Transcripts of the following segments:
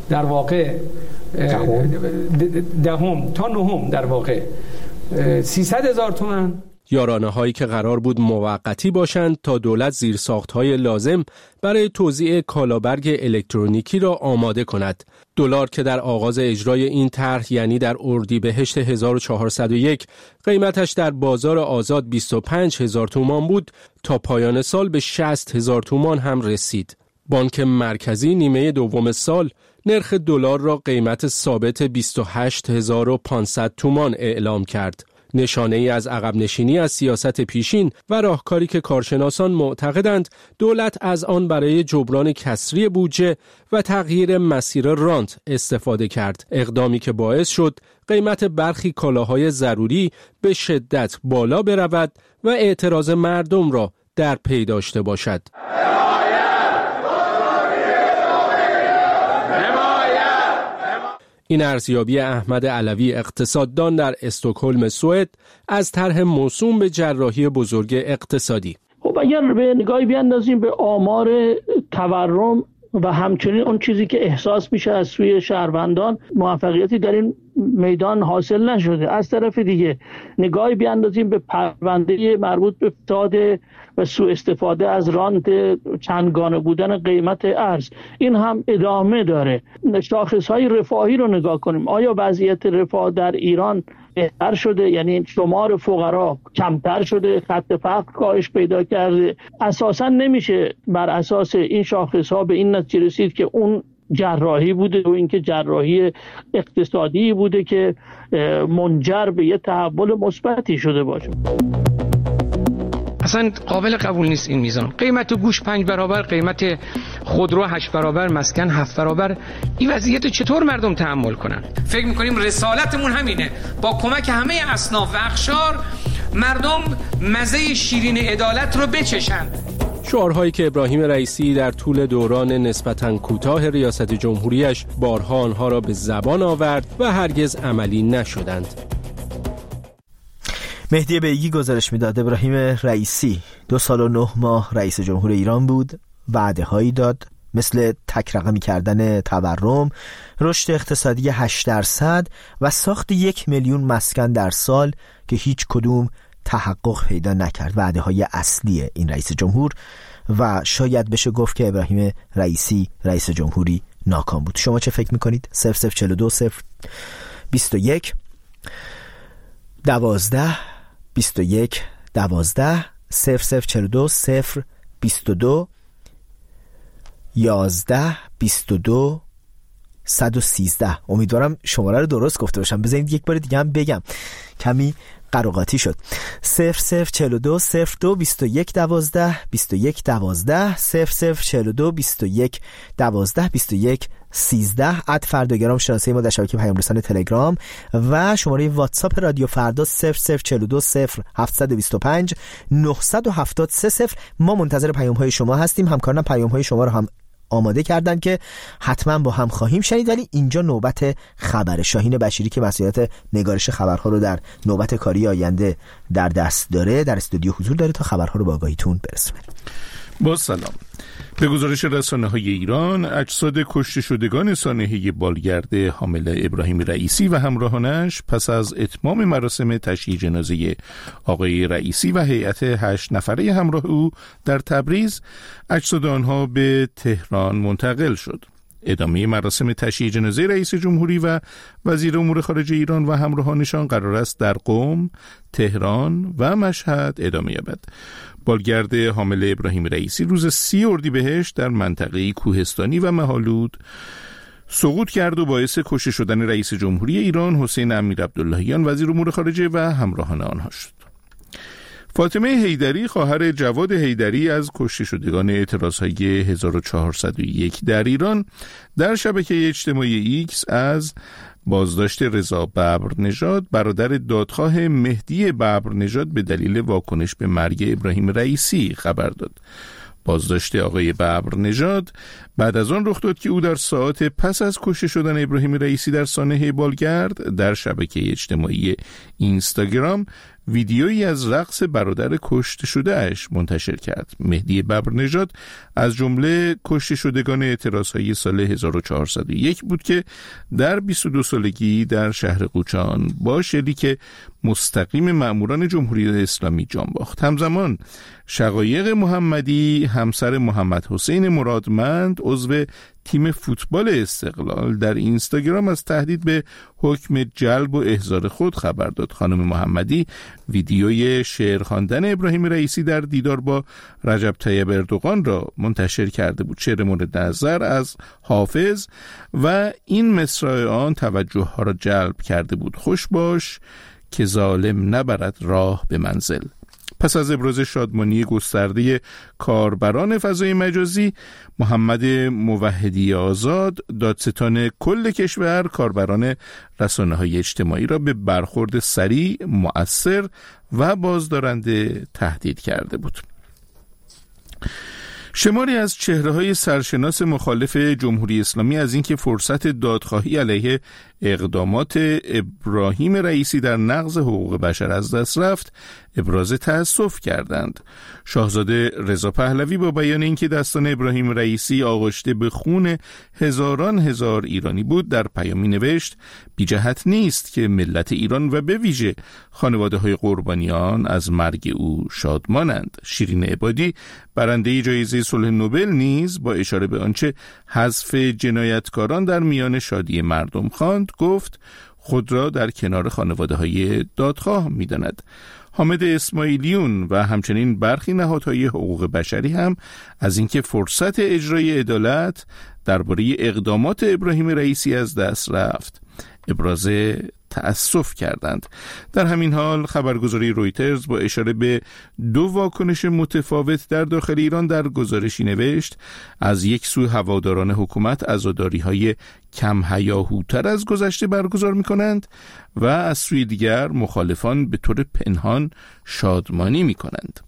در واقع دهم تا نهم در واقع 300,000 تومان. یارانه هایی که قرار بود موقتی باشند تا دولت زیرساخت‌های لازم برای توزیع کالابرگ الکترونیکی را آماده کند. دلار که در آغاز اجرای این طرح یعنی در اردیبهشت 1401 قیمتش در بازار آزاد 25,000 تومان بود، تا پایان سال به 60,000 تومان هم رسید. بانک مرکزی نیمه دوم سال نرخ دلار را قیمت ثابت 28,500 تومان اعلام کرد. نشانه ای از عقب نشینی از سیاست پیشین و راهکاری که کارشناسان معتقدند دولت از آن برای جبران کسری بودجه و تغییر مسیر رانت استفاده کرد، اقدامی که باعث شد قیمت برخی کالاهای ضروری به شدت بالا برود و اعتراض مردم را در پی داشته باشد. این ارزیابی احمد علوی اقتصاددان در استکهلم سوئد از طرح موسوم به جراحی بزرگ اقتصادی. خب اگر به نگاهی بیاندازیم به آمار تورم و همچنین اون چیزی که احساس میشه از سوی شهروندان، موفقیتی در این میدان حاصل نشده. از طرف دیگه نگاهی بیاندازیم به پرونده مربوط به فساد و سوء استفاده از رانت چندگانه بودن قیمت ارز، این هم ادامه داره. شاخصهای رفاهی رو نگاه کنیم، آیا وضعیت رفاه در ایران بهتر شده؟ یعنی شمار فقرا کمتر شده، خط فقر کاهش پیدا کرده؟ اساسا نمیشه بر اساس این شاخصها به این نتیجه رسید که اون جراحی بوده و اینکه جراحی اقتصادی بوده که منجر به یه تحول مثبتی شده باشه. اصلا قابل قبول نیست این میزان. قیمت گوش 5 برابر، قیمت خودرو 8 برابر، مسکن 7 برابر. این وضعیت چطور مردم تحمل کنن؟ فکر میکنیم رسالتمون همینه، با کمک همه اصناف و اقشار مردم مزه شیرین عدالت رو بچشند. شعارهایی که ابراهیم رئیسی در طول دوران نسبتاً کوتاه ریاست جمهوریش بارها آنها را به زبان آورد و هرگز عملی نشدند. مهدی بیگی گزارش میداد ابراهیم رئیسی 2 سال و 9 ماه رئیس جمهور ایران بود، وعده هایی داد مثل تک رقمی کردن تورم، رشد اقتصادی 8% و ساخت 1 میلیون مسکن در سال که هیچ کدوم تحقق پیدا نکرد. وعده های اصلی این رئیس جمهور و شاید بشه گفت که ابراهیم رئیسی رئیس جمهوری ناکام بود. شما چه فکر میکنید؟ 0042 021 12 21 12 0042 022 11 22 113. امیدوارم شماره رو درست گفته باشم. بذارید یک بار دیگه هم بگم، کمی قراقاتی شد. 0042 02 21 12 21 12 0042 21 12 21 13. @فرداگرام شناسه ما در شبکه پیام رسان تلگرام و شماره واتساپ رادیو فردا 0042 0725 973. ما منتظر پیام های شما هستیم. همکاران پیام های شما رو هم آماده کردن که حتما با هم خواهیم شنید، ولی اینجا نوبت خبر. شاهین بشیری که مسئولیت نگارش خبرها رو در نوبت کاری آینده در دست داره در استودیو حضور داره تا خبرها رو با آگاهیتون برسونه. با سلام. به گزارش رسانه‌های ایران، اجساد کشته شدگان سانحه بالگرد حامله ابراهیم رئیسی و همراهانش پس از اتمام مراسم تشییع جنازه آقای رئیسی و هیئت 8 نفره همراه او در تبریز، اجساد آنها به تهران منتقل شد. ادامه مراسم تشییع جنازه رئیس جمهوری و وزیر امور خارجه ایران و همراهانشان قرار است در قم، تهران و مشهد ادامه یابد. بالگرد حامله ابراهیم رئیسی روز 30 اردیبهشت در منطقه کوهستانی و مه‌آلود سقوط کرد و باعث کشته شدن رئیس جمهوری ایران حسین امیرعبداللهیان وزیر امور خارجه و همراهان آنها شد. فاطمه حیدری خواهر جواد حیدری از کشته شدگان اعتراضهای 1401 در ایران در شبکه اجتماعی ایکس از بازداشت رضا ببرنژاد برادر دادخواه مهدی ببرنژاد به دلیل واکنش به مرگ ابراهیم رئیسی خبر داد. بازداشت آقای ببرنژاد بعد از آن رخ داد که او در ساعات پس از کشته شدن ابراهیم رئیسی در سانحه بالگرد در شبکه اجتماعی اینستاگرام ویدیویی از رقص برادر کشته شده اش منتشر کرد. مهدی ببرنژاد از جمله کشته شدگان اعتراضهای سال 1401 بود که در 22 سالگی در شهر قوچان با شلیک مستقیم مأموران جمهوری اسلامی جان باخت. همزمان شقایق محمدی همسر محمد حسین مرادمند عضو تیم فوتبال استقلال در اینستاگرام از تهدید به حکم جلب و احضار خود خبر داد. خانم محمدی ویدیوی شعر خواندن ابراهیم رئیسی در دیدار با رجب طیب اردوغان را منتشر کرده بود. شعر مورد نظر از حافظ و این مصرع آن توجه ها را جلب کرده بود: خوش باش که ظالم نبرد راه به منزل. پس از ابراز شادمانی گسترده کاربران فضای مجازی، محمد موحدی آزاد دادستان کل کشور کاربران رسانه‌های اجتماعی را به برخورد سریع، مؤثر و بازدارنده تهدید کرده بود. شماری از چهره‌های سرشناس مخالف جمهوری اسلامی از اینکه فرصت دادخواهی علیه اقدامات ابراهیم رئیسی در نقض حقوق بشر از دست رفت، ابراز تأسف کردند. شاهزاده رضا پهلوی با بیان اینکه دستان ابراهیم رئیسی آغشته به خون هزاران هزار ایرانی بود، در پیامی نوشت: بی جهت نیست که ملت ایران و به ویژه خانواده‌های قربانیان از مرگ او شادمانند. شیرین عبادی برنده جایزه صلح نوبل نیز با اشاره به آنچه حذف جنایتکاران در میان شادی مردم خواند، گفت خود را در کنار خانواده‌های دادخواه می‌داند. حامد اسماعیلیون و همچنین برخی نهادهای حقوق بشری هم از اینکه فرصت اجرای عدالت درباره اقدامات ابراهیم رئیسی از دست رفت ابراز تأسف کردند. در همین حال خبرگزاری رویترز با اشاره به دو واکنش متفاوت در داخل ایران در گزارشی نوشت: از یک سو هواداران حکومت عزاداری‌های کم هیاهوتر از گذشته برگزار می‌کنند و از سوی دیگر مخالفان به طور پنهان شادمانی می‌کنند.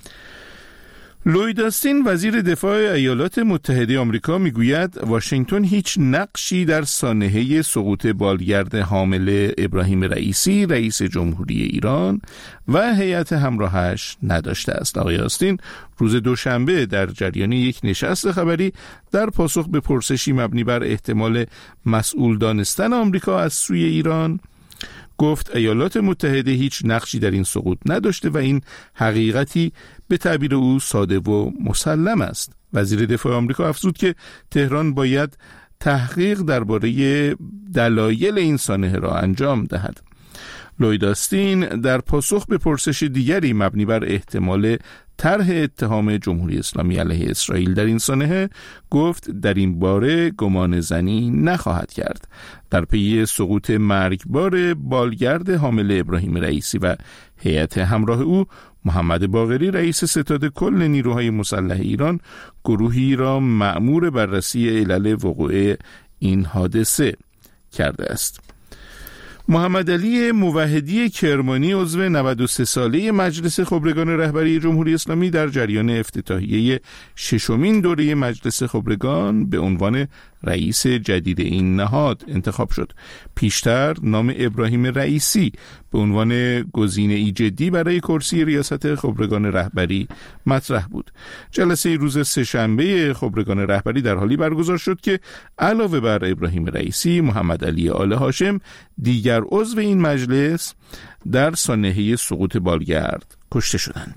لوید آستین وزیر دفاع ایالات متحده آمریکا میگوید واشنگتن هیچ نقشی در سانحه سقوط بالگرد حامل ابراهیم رئیسی رئیس جمهوری ایران و هیئت همراهش نداشته است. آقای آستین روز دوشنبه در جریان یک نشست خبری در پاسخ به پرسشی مبنی بر احتمال مسئول دانستن آمریکا از سوی ایران گفت ایالات متحده هیچ نقشی در این سقوط نداشته و این حقیقتی به تعبیر او ساده و مسلم است. وزیر دفاع آمریکا افزود که تهران باید تحقیق درباره دلایل این سانحه را انجام دهد. لوید آستین در پاسخ به پرسش دیگری مبنی بر احتمال طرح اتهام جمهوری اسلامی علیه اسرائیل در این سانحه گفت در این باره گمان زنی نخواهد کرد. در پی سقوط مرگبار بالگرد حامل ابراهیم رئیسی و هیئت همراه او، محمد باقری رئیس ستاد کل نیروهای مسلح ایران گروهی را مأمور بررسی علل وقوع این حادثه کرده است. محمد علی موحدی کرمانی عضو 93 ساله مجلس خبرگان رهبری جمهوری اسلامی در جریان افتتاحیه ششمین دوره مجلس خبرگان به عنوان رئیس جدید این نهاد انتخاب شد. پیشتر نام ابراهیم رئیسی به عنوان گزینه‌ای جدی برای کرسی ریاست خبرگان رهبری مطرح بود. جلسه روز سه‌شنبه خبرگان رهبری در حالی برگزار شد که علاوه بر ابراهیم رئیسی، محمد علی آل هاشم دیگر عضو این مجلس در سانحه سقوط بالگرد کشته شدند.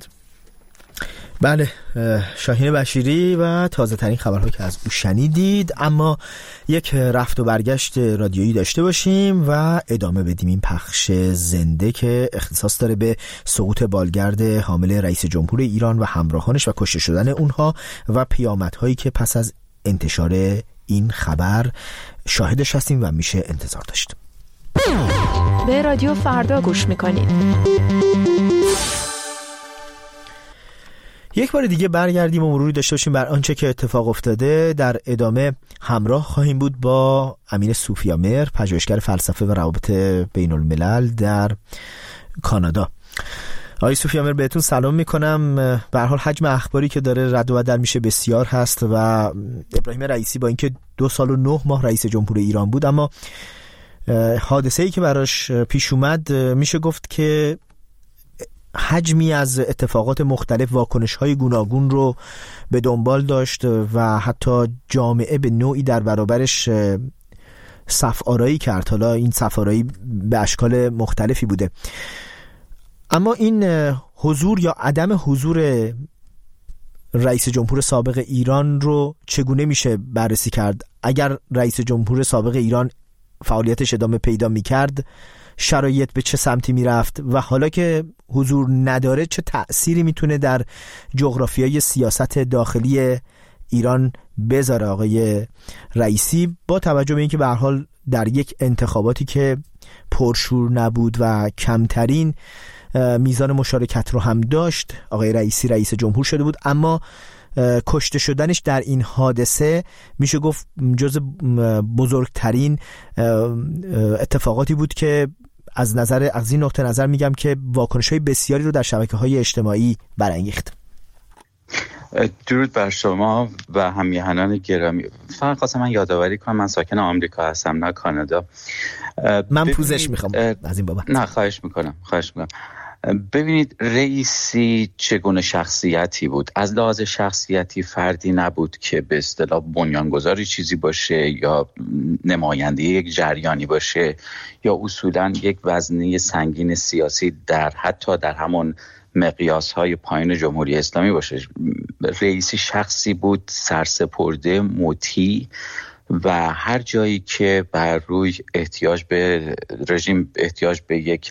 بله، شاهین بشیری و تازه ترین خبرها که از او شنیدید. اما یک رفت و برگشت رادیویی داشته باشیم و ادامه بدیم این پخش زنده که اختصاص داره به سقوط بالگرد حامل رئیس جمهور ایران و همراهانش و کشته شدن اونها و پیامدهایی که پس از انتشار این خبر شاهدش هستیم و میشه انتظار داشت. به رادیو فردا گوش میکنید. یک بار دیگه برگردیم و مروری داشته باشیم بر آنچه که اتفاق افتاده. در ادامه همراه خواهیم بود با امین سوفیامر، پژوهشگر فلسفه و روابط بین الملل در کانادا. آقای سوفیامر بهتون سلام میکنم. به هر حال حجم اخباری که داره رد و بدل میشه بسیار هست و ابراهیم رئیسی با اینکه 2 سال و 9 ماه رئیس جمهور ایران بود، اما حادثه‌ای که براش پیش اومد میشه گفت که حجمی از اتفاقات مختلف، واکنش‌های گوناگون رو به دنبال داشت و حتی جامعه به نوعی در برابرش صف آرایی کرد. حالا این صف آرایی به اشکال مختلفی بوده، اما این حضور یا عدم حضور رئیس جمهور سابق ایران رو چگونه میشه بررسی کرد؟ اگر رئیس جمهور سابق ایران فعالیتش ادامه پیدا میکرد، شرایط به چه سمتی میرفت و حالا که حضور نداره چه تأثیری میتونه در جغرافیای سیاست داخلی ایران بذاره آقای رئیسی، با توجه به اینکه به هر حال در یک انتخاباتی که پرشور نبود و کمترین میزان مشارکت رو هم داشت، آقای رئیسی رئیس جمهور شده بود، اما کشته شدنش در این حادثه میشه گفت جز بزرگترین اتفاقاتی بود که از این نقطه نظر میگم که واکنش‌های بسیاری رو در شبکه‌های اجتماعی برانگیخت. درود بر شما و همیهنان گرامی. فقط خواستم من یادآوری کنم من ساکن آمریکا هستم نه کانادا. من پوزش میخوام از این بابت. نه خواهش میکنم. ببینید رئیسی چگونه شخصیتی بود. از لحاظ شخصیتی فردی نبود که به اصطلاح بنیانگذاری چیزی باشه یا نماینده یک جریانی باشه یا اصولاً یک وزنه سنگین سیاسی حتی در همون مقیاس‌های پایین جمهوری اسلامی باشه. رئیسی شخصی بود سرسپرده، مطیع و هر جایی که بر روی احتیاج به رژیم، احتیاج به یک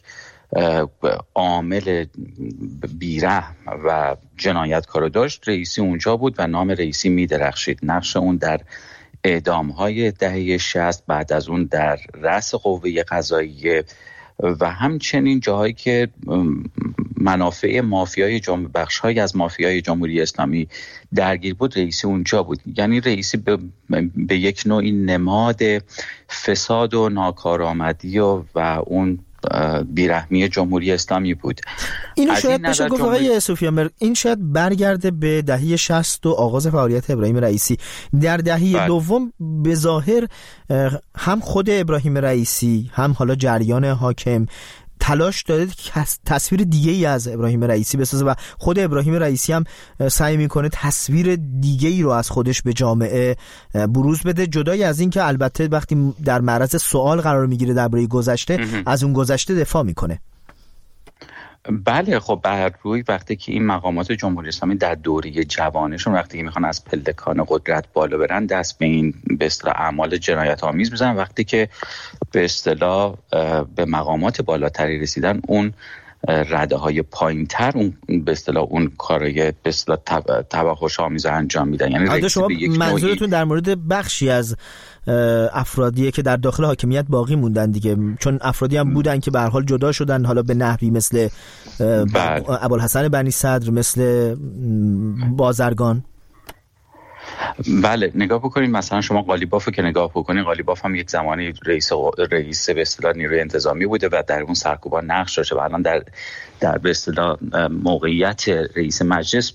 عامل بیرحم و جنایتکار داشت، رئیسی اونجا بود و نام رئیسی می درخشید. نقش اون در اعدام‌های دهه 60، بعد از اون در رأس قوه قضاییه و همچنین جاهایی که منافع بخش‌های از مافیای جمهوری اسلامی درگیر بود، رئیسی اونجا بود. یعنی رئیسی به یک نوعی نماد فساد و ناکارآمدی و اون بیرحمی جمهوری اسلامی بود. اینو شاید بشه گفت آقای سفیان، این شاید برگرده به دهه 60 و آغاز فعالیت ابراهیم رئیسی. در دهه دوم به ظاهر هم خود ابراهیم رئیسی هم حالا جریان حاکم تلاش داره که تصویر دیگه ای از ابراهیم رئیسی بسازه و خود ابراهیم رئیسی هم سعی میکنه تصویر دیگه ای رو از خودش به جامعه بروز بده، جدای از این که البته وقتی در معرض سوال قرار میگیره درباره گذشته از اون گذشته دفاع میکنه. بله خب بر روی وقتی که این مقامات جمهوری اسلامی در دوره جوانشون وقتی که میخوان از پلکان قدرت بالا برن، دست به این به اصطلاح اعمال جنایت آمیز بزنن، وقتی که به اصطلاح به مقامات بالاتری رسیدن اون رده های پایین تر اون به اصطلاح اون کارای به اصطلاح توحش آمیز انجام میدن. یعنی شما منظورتون در مورد بخشی از افرادیه که در داخل حاکمیت باقی موندن دیگه، چون افرادی هم بودن که به هر حال جدا شدن، حالا به نحوی مثل ابوالحسن بنی صدر، مثل بازرگان. بله نگاه بکنید مثلا شما قالیباف که نگاه بکنید، قالیباف هم یک زمانی رئیس به اصطلاح نیروی انتظامی بوده و در اون سرکوبان نقش داشته و الان در به اصطلاح موقعیت رئیس مجلس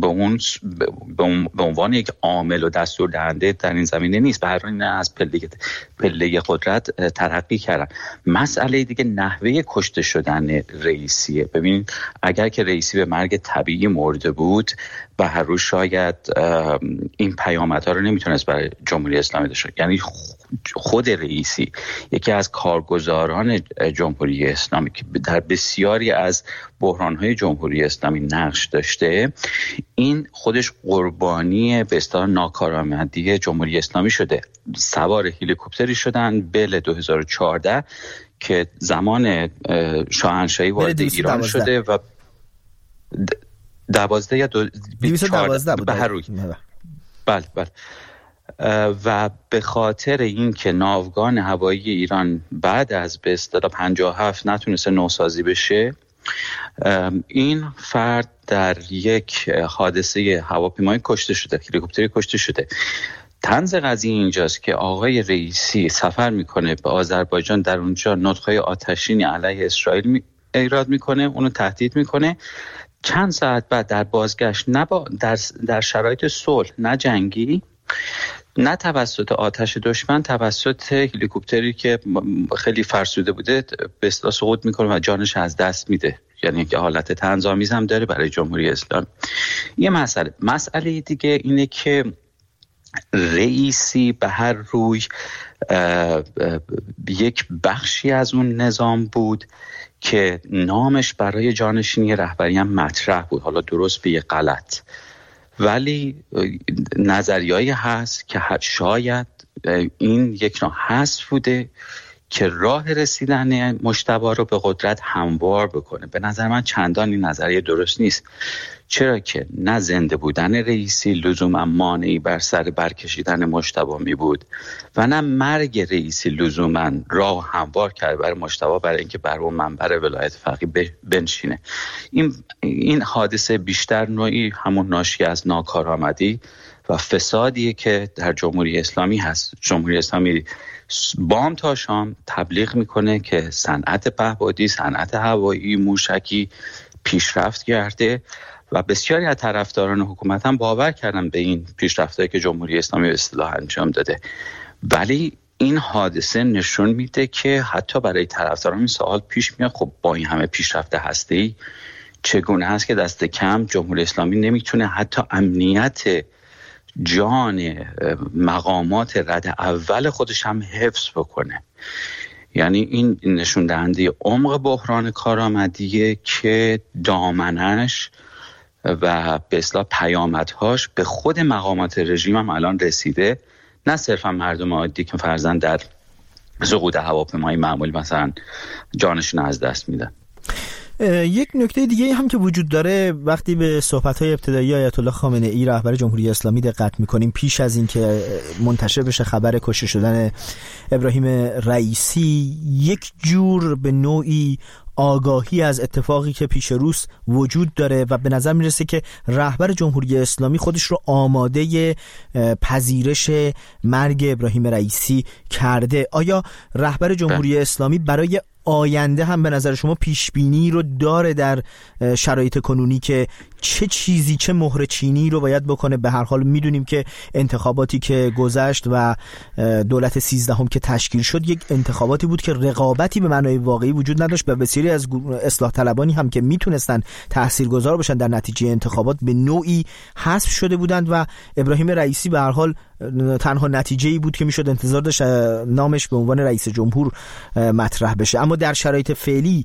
به عنوان یک عامل و دستور دهنده در این زمینه نیست. به هر حال از پله قدرت ترقی کردن. مسئله دیگه نحوه کشته شدن رئیسیه. ببینید اگر که رئیسی به مرگ طبیعی مرده بود و هر روز شاید این پیامدها رو نمیتونست برای جمهوری اسلامی داشته. یعنی خود رئیسی یکی از کارگزاران جمهوری اسلامی که در بسیاری از بحران‌های جمهوری اسلامی نقش داشته، این خودش قربانی به اصطلاح ناکارآمدی جمهوری اسلامی شده. سوار هلیکوپتری شدن بل 2014 که زمان شاهنشاهی وارد ایران شده و 12 یا 212 بود به هر روی. بله و به خاطر اینکه ناوگان هوایی ایران بعد از به اصطلاح 57 نتونسته نوسازی بشه، این فرد در یک حادثه هواپیمایی کشته شده، هلیکوپتری کشته شده. طنز قضیه اینجاست که آقای رئیسی سفر میکنه به آذربایجان، در اونجا نطق‌های آتشینی علیه اسرائیل ایراد میکنه، اونو تهدید میکنه. چند ساعت بعد در بازگشت در شرایط صلح نه جنگی نه توسط آتش دشمن، توسط هلیکوپتری که خیلی فرسوده بوده به اصطلاح سقوط میکنه و جانش از دست میده. یعنی که حالت طنزآمیز هم داره برای جمهوری اسلامی. یه مسئله دیگه اینه که رئیسی به هر روی یک بخشی از اون نظام بود که نامش برای جانشینی رهبری هم مطرح بود، حالا درست به یه غلط، ولی نظریه‌ای هست که شاید این یک نوع حذف بوده که راه رسیدن مجتبی رو به قدرت هموار بکنه. به نظر من چندان این نظریه درست نیست، چرا که نه زنده بودن رئیسی لزوما مانعی بر سر برکشیدن مجتبی می بود و نه مرگ رئیسی لزوما راه هموار کرد برای مجتبی برای اینکه بر اون منبر ولایت فقیه بنشینه. این حادثه بیشتر نوعی همون ناشی از ناکارآمدی و فسادیه که در جمهوری اسلامی هست. جمهوری اسلامی بام تا شام تبلیغ میکنه که صنعت پهپادی، صنعت هوایی، موشکی پیشرفت کرده و بسیاری از طرفداران حکومت هم باور کردن به این پیشرفتایی که جمهوری اسلامی به اصطلاح انجام داده. ولی این حادثه نشون میده که حتی برای طرفداران این سوال پیش میاد، خب با این همه پیشرفت هسته‌ای چگونه هست که دست کم جمهوری اسلامی نمیتونه حتی امنیت جان مقامات رد اول خودش هم حفظ بکنه؟ یعنی این نشون دهنده عمق بحران کارآمدیه که دامنش و به اصطلاح پیامدهاش به خود مقامات رژیم هم الان رسیده، نه صرفا مردم عادی که فرضاً در سقوط هواپیمای معمولی مثلا جانشون از دست میدن. یک نکته دیگه هم که وجود داره، وقتی به صحبت‌های ابتدایی آیت الله خامنه ای رهبر جمهوری اسلامی دقت می‌کنیم، پیش از اینکه منتشر بشه خبر کشته شدن ابراهیم رئیسی، یک جور به نوعی آگاهی از اتفاقی که پیش روست وجود داره و به نظر میرسه که رهبر جمهوری اسلامی خودش رو آماده پذیرش مرگ ابراهیم رئیسی کرده. آیا رهبر جمهوری اسلامی برای آینده هم به نظر شما پیش بینی رو داره در شرایط کنونی که چه چیزی، چه مهر چینی رو باید بکنه؟ به هر حال میدونیم که انتخاباتی که گذشت و دولت 13 که تشکیل شد یک انتخاباتی بود که رقابتی به معنای واقعی وجود نداشت و بسیاری از اصلاح طلبانی هم که میتونستن تاثیرگذار باشن در نتیجه انتخابات به نوعی حذف شده بودند و ابراهیم رئیسی به هر حال تنها نتیجه‌ای بود که میشد انتظار داشت نامش به عنوان رئیس جمهور مطرح بشه. اما در شرایط فعلی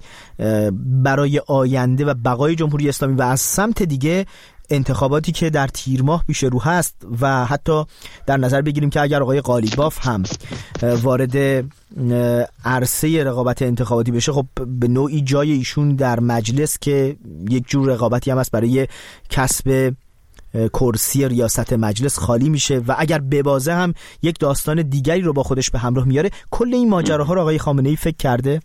برای آینده و بقای جمهوری اسلامی و از سمت دیگه انتخاباتی که در تیر ماه پیش رو هست و حتی در نظر بگیریم که اگر آقای قالیباف هم وارد عرصه رقابت انتخاباتی بشه، خب به نوعی جای ایشون در مجلس که یک جور رقابتی هم هست برای کسب کرسی ریاست مجلس خالی میشه و اگر ببازه هم یک داستان دیگری رو با خودش به همراه میاره. کل این ماجراها رو آقای خامنه ای فکر کرده؟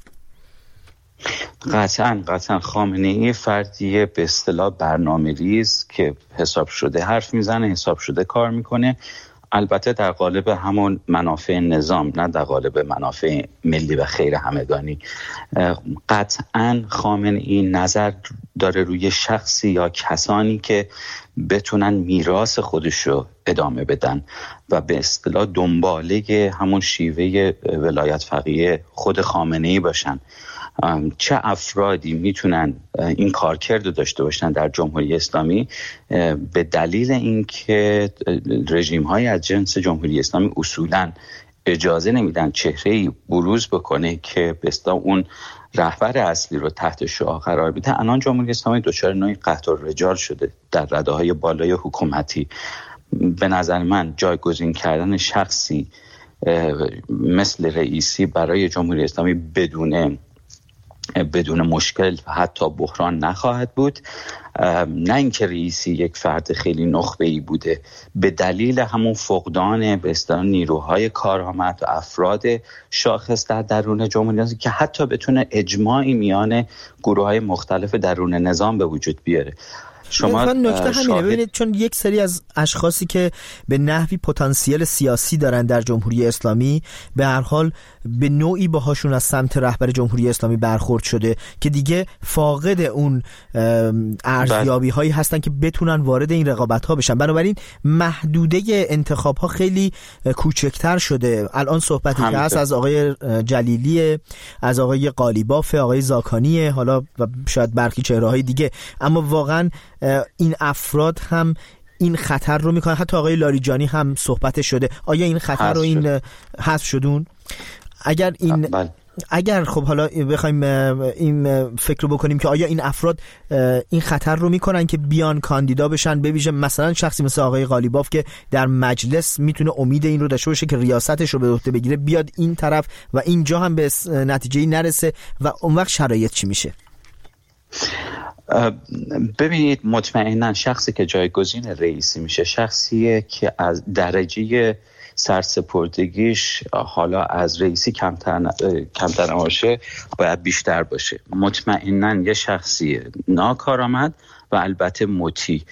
قطعا خامنه ای فردیه به اصطلاح برنامه‌ریز که حساب شده حرف میزنه، حساب شده کار میکنه، البته در قالب همون منافع نظام، نه در قالب منافع ملی و خیر همگانی. قطعا خامنه ای نظر داره روی شخصی یا کسانی که بتونن میراث خودشو ادامه بدن و به اصطلاح دنباله همون شیوه ولایت فقیه خود خامنه ای باشن. چه افرادی میتونن این کارکرد رو داشته باشن در جمهوری اسلامی؟ به دلیل اینکه رژیم‌های از جنس جمهوری اسلامی اصولاً اجازه نمیدن چهره‌ای بروز بکنه که به اصطلاح اون رهبر اصلی رو تحت شعاع قرار بده. الان جمهوری اسلامی دچار نوعی قحط الرجال شده در رده‌های بالای حکومتی. به نظر من جایگزین کردن شخصی مثل رئیسی برای جمهوری اسلامی بدون مشکل و حتی بحران نخواهد بود. نه اینکه رئیسی یک فرد خیلی نخبه‌ای بوده، به دلیل همون فقدان به اصطلاح نیروهای کارآمد و افراد شاخص در درون جمهوری اسلامی که حتی بتونه اجماعی میان گروه‌های مختلف درون نظام به وجود بیاره. شما نکته همینه. ببینید چون یک سری از اشخاصی که به نحوی پتانسیل سیاسی دارن در جمهوری اسلامی به هر حال به نوعی باهاشون از سمت رهبر جمهوری اسلامی برخورد شده که دیگه فاقد اون ارزیابی هایی هستن که بتونن وارد این رقابت ها بشن. بنابراین محدوده انتخاب ها خیلی کوچکتر شده. الان صحبتی که هست از آقای جلیلی، از آقای قالیباف، آقای زاکانی، حالا و شاید برخی چهره های دیگه، اما واقعا این افراد هم این خطر رو میکنن. حتی آقای لاریجانی هم صحبت شده. آیا این خطر رو این حذف شدون؟ اگر خب حالا بخوایم این فکر رو بکنیم که آیا این افراد این خطر رو میکنن که بیان کاندیدا بشن، به ویژه مثلا شخصی مثل آقای قالیباف که در مجلس میتونه امید این رو داشته باشه که ریاستش رو به عهده بگیره، بیاد این طرف و اینجا هم به نتیجه‌ای نرسه و اون وقت شرایط چی میشه؟ ببینید مطمئنا شخصی که جایگزین رئیسی میشه شخصیه که از درجه سرسپردگیش حالا از رئیسی کمتر نباشه، باید بیشتر باشه. مطمئنا یه شخصی ناکارآمد و البته مطیع.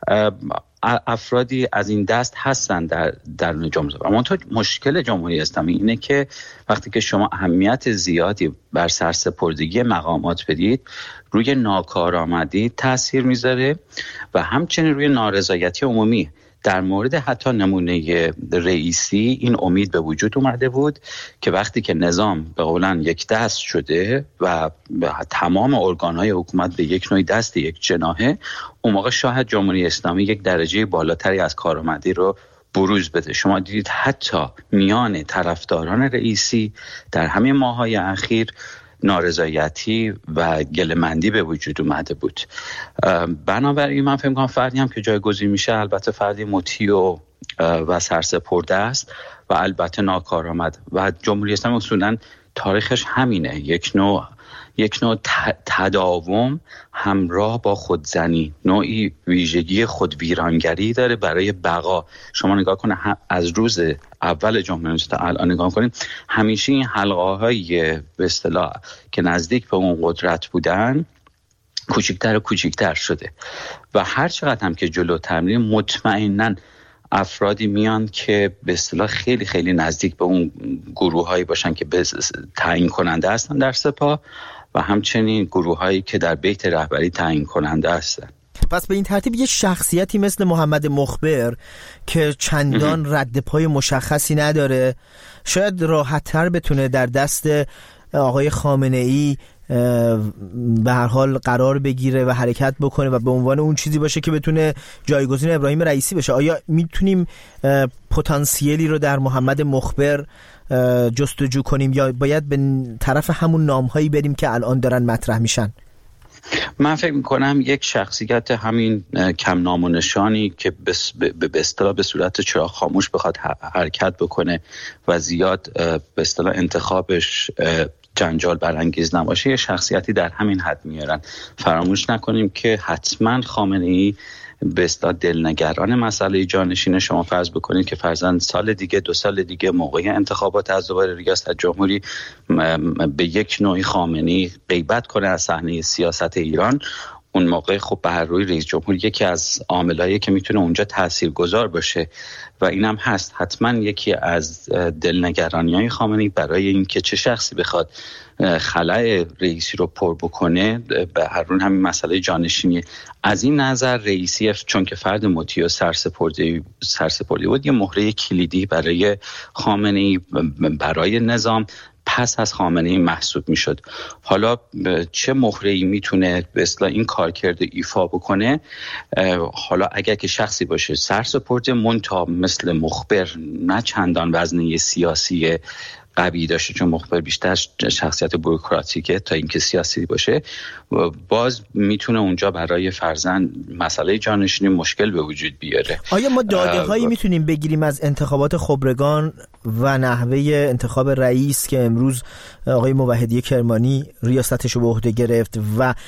افرادی از این دست هستن در جمهوری. اما مشکل جمهوری اسلامی اینه که وقتی که شما اهمیت زیادی بر سرسپردگی مقامات بدید، روی ناکارآمدی تاثیر میذاره و همچنین روی نارضایتی عمومی. در مورد حتی نمونه رئیسی این امید به وجود اومده بود که وقتی که نظام به قولن یک دست شده و تمام ارگانهای حکومت به یک نوع دست یک جناحه، اون موقع شاید جمهوری اسلامی یک درجه بالاتری از کارآمدی رو بروز بده. شما دیدید حتی میان طرفداران رئیسی در همین ماه‌های اخیر نارضایتی و گله‌مندی به وجود اومده بود. بنابراین من فکر می‌کنم فردی هم که جایگزین میشه البته فردی مطیع و سرسپرده است و البته ناکارآمد و جمهوری اسلامی اصولاً تاریخش همینه، یک نوع تداوم همراه با خودزنی، نوعی ویژگی خودویرانگری داره برای بقا. شما نگاه کنه از روز اول جمهوری اسلامی تا الان نگاه کنید، همیشه این حلقه‌های به اصطلاح که نزدیک به اون قدرت بودن کوچکتر و کوچکتر شده و هر چقدر هم که جلوتر میریم مطمئناً افرادی میان که به اصطلاح خیلی خیلی نزدیک به اون گروه‌هایی باشن که تعیین کننده هستن در سپاه و همچنین گروه‌هایی که در بیت رهبری تعیین کننده هستن. پس به این ترتیب یه شخصیتی مثل محمد مخبر که چندان رد پای مشخصی نداره شاید راحت‌تر بتونه در دست آقای خامنه‌ای به هر حال قرار بگیره و حرکت بکنه و به عنوان اون چیزی باشه که بتونه جایگزین ابراهیم رئیسی بشه. آیا میتونیم پتانسیلی رو در محمد مخبر جستجو کنیم یا باید به طرف همون نام‌هایی بریم که الان دارن مطرح میشن؟ من فکر میکنم یک شخصیت همین کم نام و نشانی که به اصطلاح به صورت چراغ خاموش بخواد حرکت بکنه و زیاد به اصطلاح انتخابش جنجال برانگیز نباشه، یه شخصیتی در همین حد میارن. فراموش نکنیم که حتما خامنه‌ای به اصطلاح دلنگران مسئله جانشین. شما فرض بکنید که فرضاً سال دیگه 2 سال دیگه موقع انتخابات از دوباره ریاست جمهوری به یک نوعی خامنه‌ای غیبت کنه از صحنه سیاست ایران، اون موقع خب بر روی رئیس جمهور یکی از عاملایی که میتونه اونجا تاثیرگذار باشه و اینم هست حتما یکی از دلنگرانی‌های خامنه‌ای برای اینکه چه شخصی بخواد خلأ رئیسی رو پر بکنه. به هر حال همین مسئله جانشینی. از این نظر رئیسی چون که فرد مطیع و سرسپردی بود یه مهره کلیدی برای خامنه‌ای برای نظام پس از خامنه‌ای محسوب میشد. حالا چه مهره‌ای میتونه به اصطلاح این کارکرد ایفا بکنه؟ حالا اگر که شخصی باشه سرسپرده منتها مثل مخبر نه چندان وزنه سیاسی قوی داشته، چون مخبر بیشتر شخصیت بوروکراتیکه تا اینکه سیاسی باشه، باز میتونه اونجا برای فرزند مسئله جانشینی مشکل به وجود بیاره. آیا ما داده هایی میتونیم بگیریم از انتخابات خبرگان و نحوه انتخاب رئیس که امروز آقای موحدی کرمانی ریاستش رو به عهده گرفت و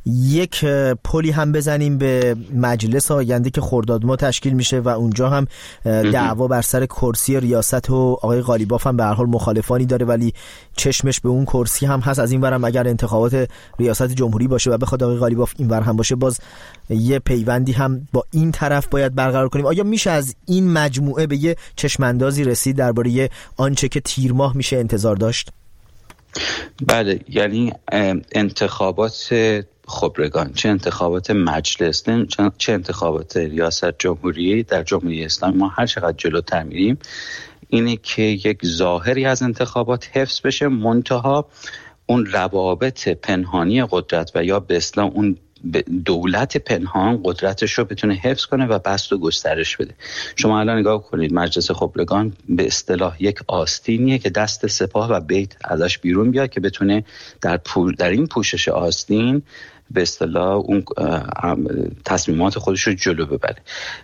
یک پلی هم بزنیم به مجلس آینده که خرداد ماه تشکیل میشه و اونجا هم دعوا بر سر کرسی ریاست و آقای قالیباف هم به هر حال مخالفانی داره ولی چشمش به اون کرسی هم هست. از این ورم اگر انتخابات ریاست جمهوری باشه و بخواد آقای قالیباف این ور هم باشه باز یه پیوندی هم با این طرف باید برقرار کنیم. آیا میشه از این مجموعه به یه چشماندازی رسید درباره آنچه که تیر ماه میشه انتظار داشت؟ بله، یعنی انتخابات خبرگان، چه انتخابات مجلس، چه انتخابات ریاست جمهوری در جمهوری اسلامی، ما هر چقدر جلوتر میریم اینه که یک ظاهری از انتخابات حفظ بشه، منتها اون روابط پنهانی قدرت و یا به اصطلاح اون دولت پنهان قدرتش رو بتونه حفظ کنه و بسط و گسترش بده. شما الان نگاه کنید، مجلس خبرگان به اصطلاح یک آستینیه که دست سپاه و بیت ازش بیرون بیاد که بتونه در این پوشش آستین به اصطلاح اون تصمیمات خودش رو جلو ببره.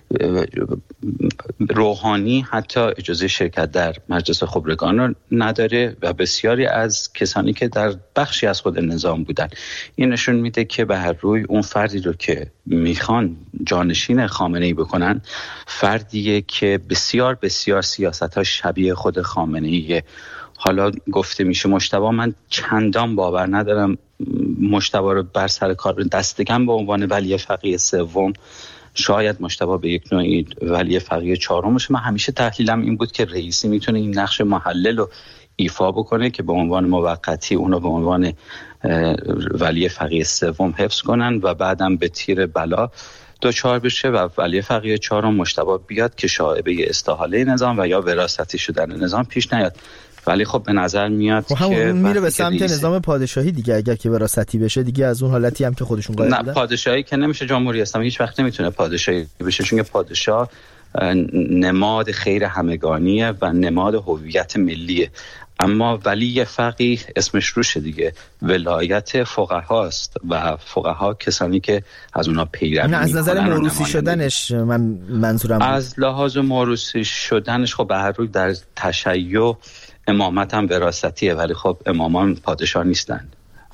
روحانی حتی اجازه شرکت در مجلس خبرگان رو نداره و بسیاری از کسانی که در بخشی از خود نظام بودن، این نشون میده که به هر روی اون فردی رو که میخوان جانشین خامنه‌ای بکنن فردیه که بسیار بسیار سیاست‌ها شبیه خود خامنه‌ایه. حالا گفته میشه مجتبی، من چندان باور ندارم مجتبی رو بر سر کار دستگم به عنوان ولی فقیه سوم، شاید مجتبی به یک نوعی ولی فقیه چهارم باشه. من همیشه تحلیلم این بود که رئیسی میتونه این نقش محلل رو ایفا بکنه که به عنوان موقتی اونو به عنوان ولی فقیه سوم حفظ کنن و بعدم به تیر بلا دوچار بشه و ولی فقیه چهارم مجتبی بیاد که شائبه استحاله نظام و یا وراثتی شدن نظام پیش نیاد. ولی خب به نظر میاد که میره به سمت نظام پادشاهی دیگه، اگر که وراثتی بشه دیگه از اون حالتی هم که خودشون قائل بودن. نه، پادشاهی که نمیشه. جمهوری اسلامی هیچ وقت نمیتونه پادشاهی بشه، چون که پادشاه نماد خیر همگانیه و نماد هویت ملیه. اما ولی فقیه اسمش روشه دیگه، ولایت فقهاست و فقها کسانی که از اونا پیروی میکنن. از نظر موروثی شدنش من منظورم بود. از لحاظ موروثی شدنش خب به هر روی در تشیع امامت هم وراثتیه، ولی خب امامان پادشاه نیستن.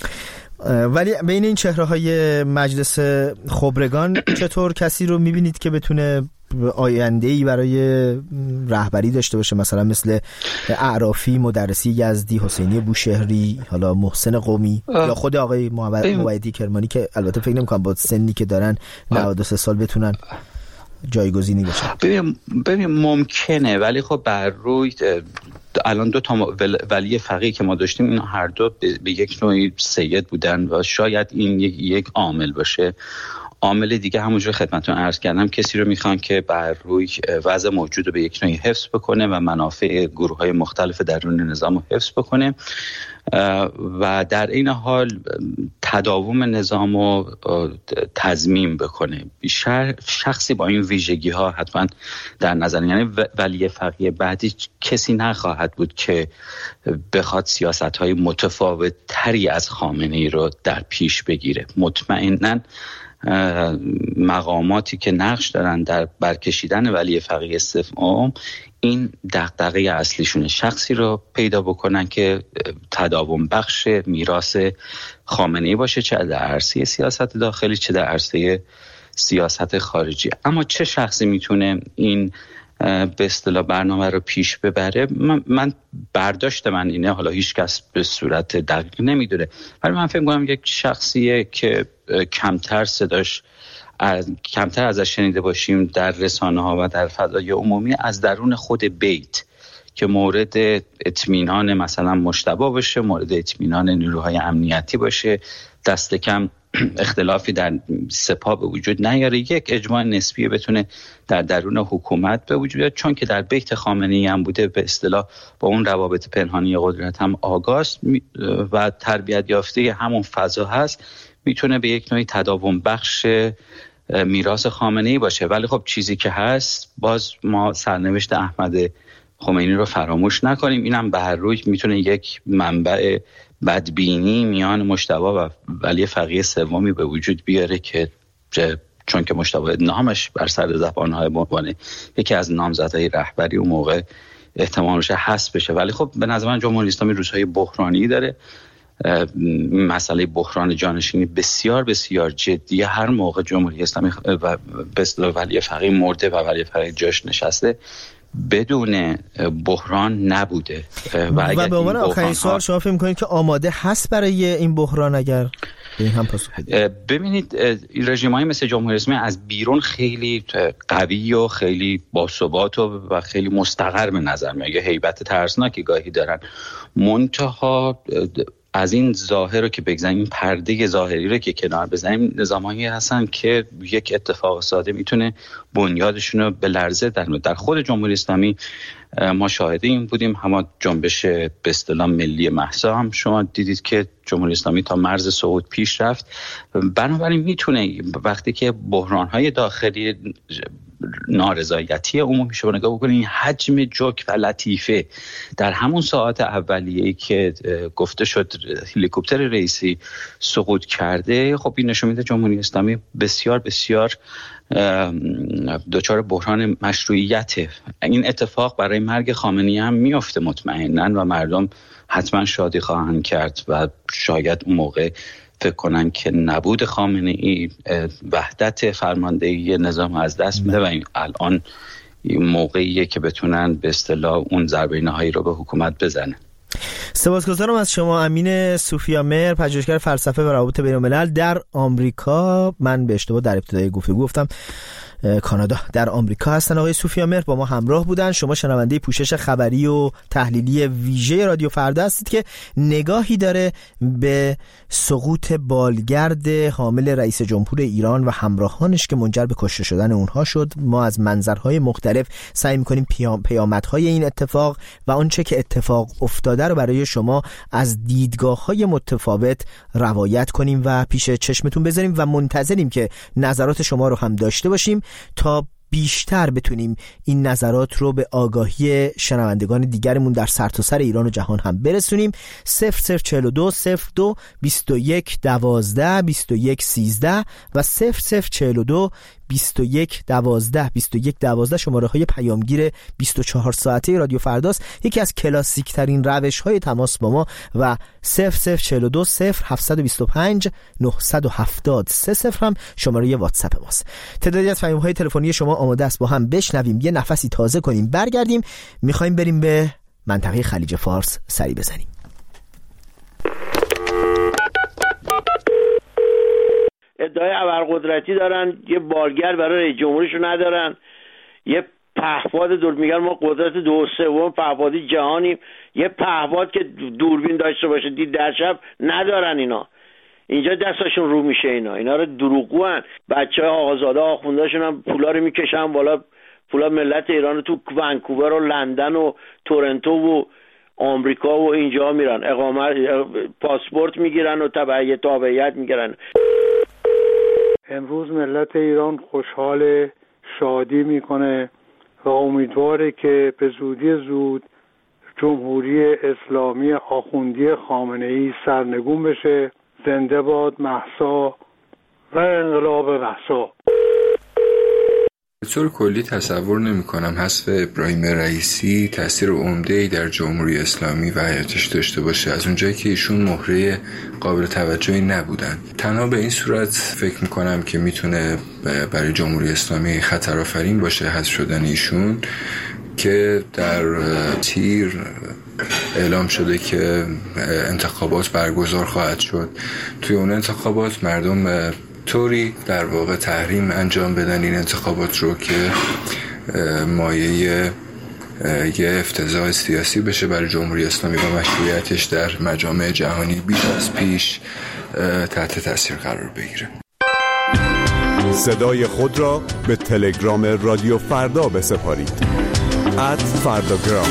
ولی بین این چهره‌های مجلس خبرگان چطور کسی رو می‌بینید که بتونه آینده‌ای برای رهبری داشته باشه؟ مثلا مثل اعرافی، مدرسی یزدی، حسینی بوشهری، حالا محسن قومی یا خود آقای موعدی کرمانی که البته فکر نمی‌کنم با سنی که دارن 93 سال بتونن جایگزینی بشن. ببین ممکنه، ولی خب بر روی الان دو تا ولی فقیه که ما داشتیم اینا هر دو به یک نوعی سید بودن و شاید این یک عامل باشه. عامل دیگه همونجور خدمتتون عرض کردم، کسی رو میخوان که بر روی وضع موجود رو به یک نوعی حفظ بکنه و منافع گروه‌های مختلف درون نظام رو حفظ بکنه و در این حال تداوم نظام رو تضمین بکنه. شخصی با این ویژگی ها حتما در نظر، یعنی ولی فقیه بعدی کسی نخواهد بود که بخواد سیاست های متفاوت تری از خامنه‌ای رو در پیش بگیره. مطمئناً مقاماتی که نقش دارن در برکشیدن ولی فقیه سوم این دغدغه اصلیشونه، شخصی رو پیدا بکنن که تداوم بخش میراث خامنه‌ای باشه، چه در عرصه سیاست داخلی چه در عرصه سیاست خارجی. اما چه شخصی میتونه این به اصطلاح برنامه رو پیش ببره؟ من برداشت من اینه، حالا هیچ کس به صورت دقیق نمیدونه، ولی من فکر می‌کنم یک شخصیه که کمتر ازش شنیده باشیم در رسانه ها و در فضای عمومی، از درون خود بیت که مورد اطمینان مثلا مجتبی باشه، مورد اطمینان نیروهای امنیتی باشه، دست کم اختلافی در سپاه به وجود نیاره، یک اجماع نسبی بتونه در درون حکومت به وجود بیاد، چون که در بیت خامنه‌ای هم بوده، به اصطلاح با اون روابط پنهانی قدرت هم آگاست و تربیت یافته همون فضا هست، میتونه به یک نوعی تداوم بخش میراث خامنه‌ای باشه. ولی خب چیزی که هست، باز ما سرنوشت احمد خمینی رو فراموش نکنیم، اینم به هر روی میتونه یک منبع بدبینی میان مجتبی و ولی فقیه سومی به وجود بیاره که چون که مجتبی نامش بر سر زبان‌های عنوان یکی از نامزدهای رهبری اون موقع احتمال میشه حذف بشه. ولی خب به نظر من جمهوری اسلامی روزهای بحرانی داره مسئله بحران جانشینی بسیار بسیار جدیه. هر موقع جمهوری اسلامی و به اصطلاح ولی فقیه مرده و ولی فقیه جاش نشسته بدون بحران نبوده. و به عنوان آخرین سوال شما فکر می‌کنید که آماده هست برای این بحران؟ اگر این هم پاسخ بدید. ببینید رژیم‌های مثل جمهوری اسلامی از بیرون خیلی قوی و خیلی باثبات و خیلی مستقر به نظر میاد، یه هیبت ترسناکی گاهی دارن. منتها از این ظاهر رو که بگذاریم، این پرده ظاهری رو که کنار بزنیم، نظامایی هستن که یک اتفاق ساده میتونه بنیادشون رو به لرزه در خود جمهوری اسلامی ما شاهد این بودیم. همه جنبش به اصطلاح ملی مهسا هم شما دیدید که جمهوری اسلامی تا مرز صعود پیش رفت. بنابراین میتونه وقتی که بحران‌های داخلی، نارضایتی عمومی شما نگاه بکنید، این حجم جوک و لطیفه در همون ساعات اولیه‌ای که گفته شد هلیکوپتر رئیسی سقوط کرده، خب این نشون میده جمهوری اسلامی بسیار بسیار دچار بحران مشروعیته. این اتفاق برای مرگ خامنه‌ای هم میفته مطمئناً و مردم حتما شادی خواهند کرد و شاید اون موقع فکر کنن که نبود خامنه‌ای وحدت فرماندهی نظام از دست میده و این الان این موقعیه که بتونن به اصطلاح اون ضربه نهایی رو به حکومت بزنن. سپاسگزارم از شما امین سوفیامهر، پژوهشگر فلسفه و روابط بین‌الملل در آمریکا. من به اشتباه در ابتدای گفتگو گفتم کانادا، در آمریکا هستن. آقای سوفیامهر با ما همراه بودن. شما شنونده پوشش خبری و تحلیلی ویژه رادیو فردا هستید که نگاهی داره به سقوط بالگرد حامل رئیس جمهور ایران و همراهانش که منجر به کشته شدن اونها شد. ما از منظرهای مختلف سعی می‌کنیم پیامدهای این اتفاق و آنچه که اتفاق افتاده رو برای شما از دیدگاه‌های متفاوت روایت کنیم و پیش چشمتون بذاریم و منتظریم که نظرات شما رو هم داشته باشیم تا بیشتر بتونیم این نظرات رو به آگاهی شنوندگان دیگرمون در سرتاسر ایران و جهان هم برسونیم. 0042 02 21 12 21 13 و 0042 21 12 21 12 شماره های پیامگیر 24 ساعته رادیو فرداست. یکی از کلاسیک ترین روش های تماس با ما و 0042 0725 970 30 هم شماره واتساپ ماست. تعدادی از پیام های تلفنی شما آماده است، با هم بشنویم، یه نفسی تازه کنیم، برگردیم. میخوایم بریم به منطقه خلیج فارس سری بزنیم. ادعای ابرقدرتی دارن، یه بالگر برای رئیس جمهوریشون ندارن، یه پهپاد میگن ما قدرت 2/3 پهپادی جهانیم، یه پهپاد که دوربین داشته باشه دید در شب ندارن. اینا اینجا دستاشون رو میشه، اینا رو دروغگوان. بچهای آقازاده آخونداشون هم پولا رو میکشن بالا، پولا ملت ایران رو تو ونکوور و لندن و تورنتو و آمریکا و اینجا میرن، اقامت پاسپورت میگیرن و تبعیت میگیرن. امروز ملت ایران خوشحال، شادی میکنه و امیدواره که به زودی زود جمهوری اسلامی آخوندی خامنه‌ای سرنگون بشه. زنده باد مهسا و انقلاب مهسا. به طور کلی تصور نمی کنم حذف ابراهیم رئیسی تأثیر عمده‌ای در جمهوری اسلامی و حیاتش داشته باشه، از اونجایی که ایشون مهره قابل توجهی نبودن. تنها به این صورت فکر می کنم که میتونه برای جمهوری اسلامی خطرآفرین باشه حذف شدن ایشون، که در تیر اعلام شده که انتخابات برگزار خواهد شد. توی اون انتخابات مردم طوری در واقع تحریم انجام بدن این انتخابات رو که مایه یه افتضاح سیاسی بشه برای جمهوری اسلامی و مشروعیتش در مجامع جهانی بیش از پیش تحت تاثیر قرار بگیره. صدای خود را به تلگرام رادیو فردا بسپارید. @فرداگرام.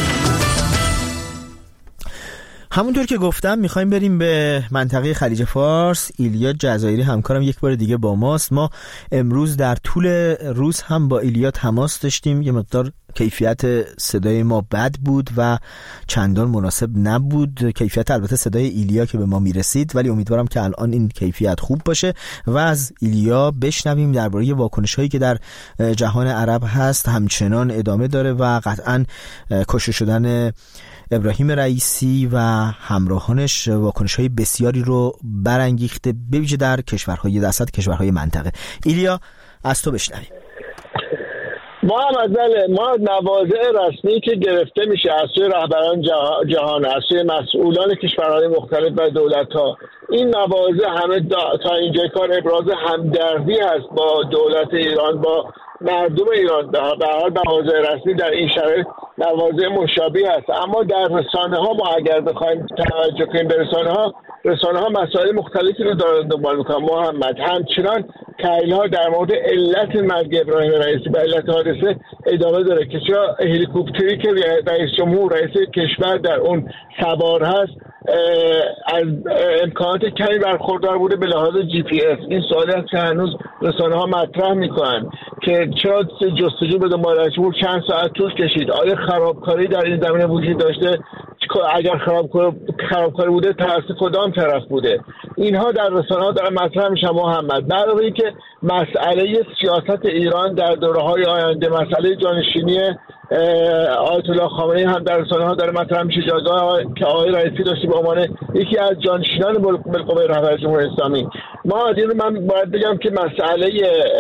همونطور که گفتم میخوایم بریم به منطقه خلیج فارس. ایلیا جزایری همکارم یک بار دیگه با ماست. ما امروز در طول روز هم با ایلیا تماس داشتیم، یه مقدار کیفیت صدای ما بد بود و چندان مناسب نبود، کیفیت البته صدای ایلیا که به ما میرسید، ولی امیدوارم که الان این کیفیت خوب باشه و از ایلیا بشنویم درباره واکنش‌هایی که در جهان عرب هست همچنان ادامه داره و قطعاً کشته شدن ابراهیم رئیسی و همراهانش واکنش‌های بسیاری رو برانگیخته، به ویژه در کشورهای دست کشورهای منطقه. ایلیا از تو بشنویم. ما نوازع رسمی که گرفته میشه از سوی رهبران جهان، از سوی مسئولان کشورهای مختلف و دولت‌ها، این نوازع همه تا اینجا کار ابراز همدردی هست با دولت ایران، با مردم ایران. به هر حال نوازع رسمی در این شرایط نوازع مشابه هست، اما در رسانه ها ما اگر بخوایم توجه کنیم به رسانه ها مسائل مختلفی رو دارن دنبال میکنن. محمد همچنان تحلیل ها در مورد علت مرگ ابراهیم رئیسی و علت حادثه ادامه داره که چرا هلیکوپتری که رئیس جمهور رئیس کشور در اون سوار هست از امکانات کمی برخوردار بوده به لحاظ GPS. این سوالی است که هنوز رسانه ها مطرح میکنن که چرا جستجو به دنبال رئیس جمهور چند ساعت طول کشید، آیا خرابکاری در این زمینه وجود داشته، اگر خرابکاری بوده توسط کدام طرف بوده. اینها در رسانه ها داره مطرح میشه. محمد علاوه این که مسئله سیاست ایران در دوره‌های آینده، مسئله جانشینی آیت الله خامنه‌ای هم در رسانه ها داره مطرح میشه، جایگاه که آقای رئیسی داشته به عنوان یکی از جانشینان بالقوه رهبر جمهوری اسلامی. من باید بگم که مسئله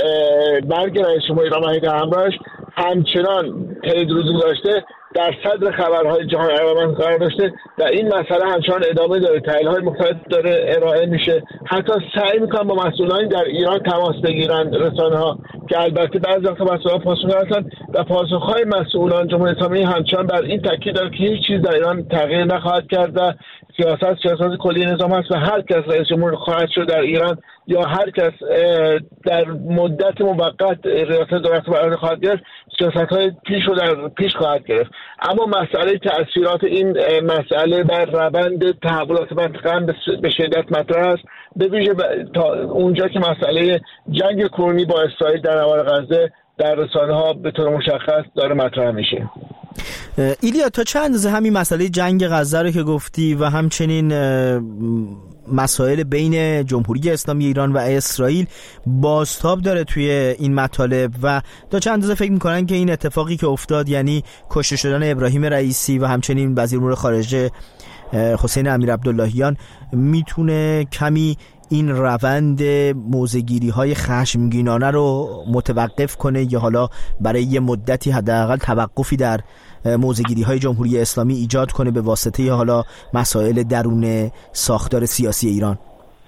مرگ رئیس جمهوری ایران و همراهش همچنان طی روز گذشته در صدر خبرهای جهان عربی قرار داشته و این مسئله همچنان ادامه داره. تحلیل‌های مختلف داره ارائه میشه، حتی سعی میکنن با مسئولان در ایران تماس بگیرن رسانه‌ها که البته بعضی وقتا مسئولان پاسخگو هستن و پاسخ‌های مسئولان جمهوری اسلامی همچنان بر این تاکید داره که هیچ چیز در ایران تغییر نخواهد کرد و سیاست کلی نظام هست و هر کس رئیس جمهور خواهد شد در ایران یا هر کس در مدت موقت ریاست دولت بر خواهد گرفت، سیاست‌های پیش خواهد گرفت. اما مسئله تأثیرات این مسئله بر روند تحولات منطقه هم به شدت مطرح است، به ویژه تا اونجا که مسئله جنگ کنونی با اسرائیل در نوار غزه در رسانه‌ها به طور مشخص داره مطرح میشه. ایلیا تا چند اندازه همین مسئله جنگ غزه رو که گفتی و همچنین مسائل بین جمهوری اسلامی ایران و اسرائیل بازتاب داره توی این مطالب و تا چند اندازه فکر میکنن که این اتفاقی که افتاد، یعنی کشته شدن ابراهیم رئیسی و همچنین وزیر امور خارجه حسین امیر عبداللهیان، میتونه کمی این روند موضع‌گیری های خشمگینانه رو متوقف کنه یا حالا برای یه مدتی حداقل توقفی در موضع‌گیری های جمهوری اسلامی ایجاد کنه به واسطه حالا مسائل درون ساختار سیاسی ایران؟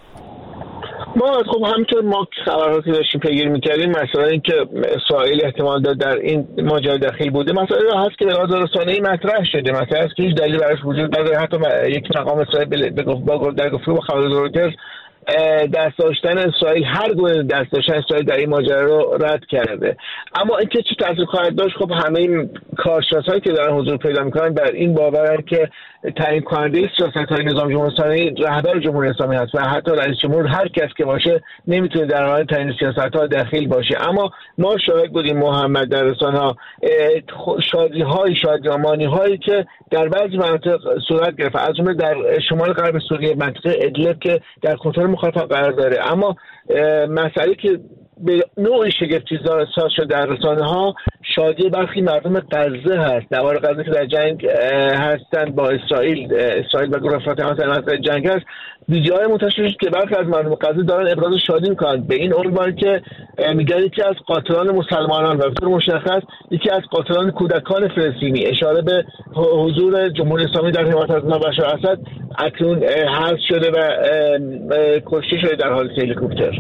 خب همینطور ما خبرها که داشتیم پیگیری می‌کردیم، مسائلی که اسرائیل احتمال داد در این ماجرا دخیل بوده، مسائلی هست که به لحاظ رسانه‌ای مطرح شده، مثلا است که هیچ دلیلی براش وجود نداره. حتی یک مقام اسرائیل در گفتگو با خبر رویترز دست داشتن اسرائیل، هر گونه دست داشتن اسرائیل در این ماجرا رو رد کرده. اما اینکه چه تاثیر خواهد داشت، خب همه این کارشناسایی که دارن حضور پیدا می‌کنن بر این باورن که تعیین کننده سیاست‌های نظام جمهوری اسلامی رهبر جمهوری اسلامی هست و حتی رئیس جمهور هر کس که باشه نمیتونه در مورد تعیین سیاست‌ها دخیل باشه. اما ما شاهد بودیم محمد در رسانه‌ها شادیامانی‌هایی که در بعضی مناطق صورت گرفت، از جمله در شمال غرب سوریه منطقه ادلب که در کنترل مخالفان قرار داره. اما مسئله که به نوعی شگفتی ساز شده در رسانه‌ها شادی برخی مردم غزه هست، نوار غزه که در جنگ هستند با اسرائیل و گروه فاتحان در جنگ هست. ویدیوهای منتشر شد که برخی از مردم غزه دارن ابراز شادی میکنند به این عنوان که میگن یکی از قاتلان مسلمانان و به طور مشخص یکی از قاتلان کودکان فلسطینی، اشاره به حضور جمهوری اسلامی در حمایت از بشار اسد، اکنون حذف شده و کشته شده در حال هلیکوپتر.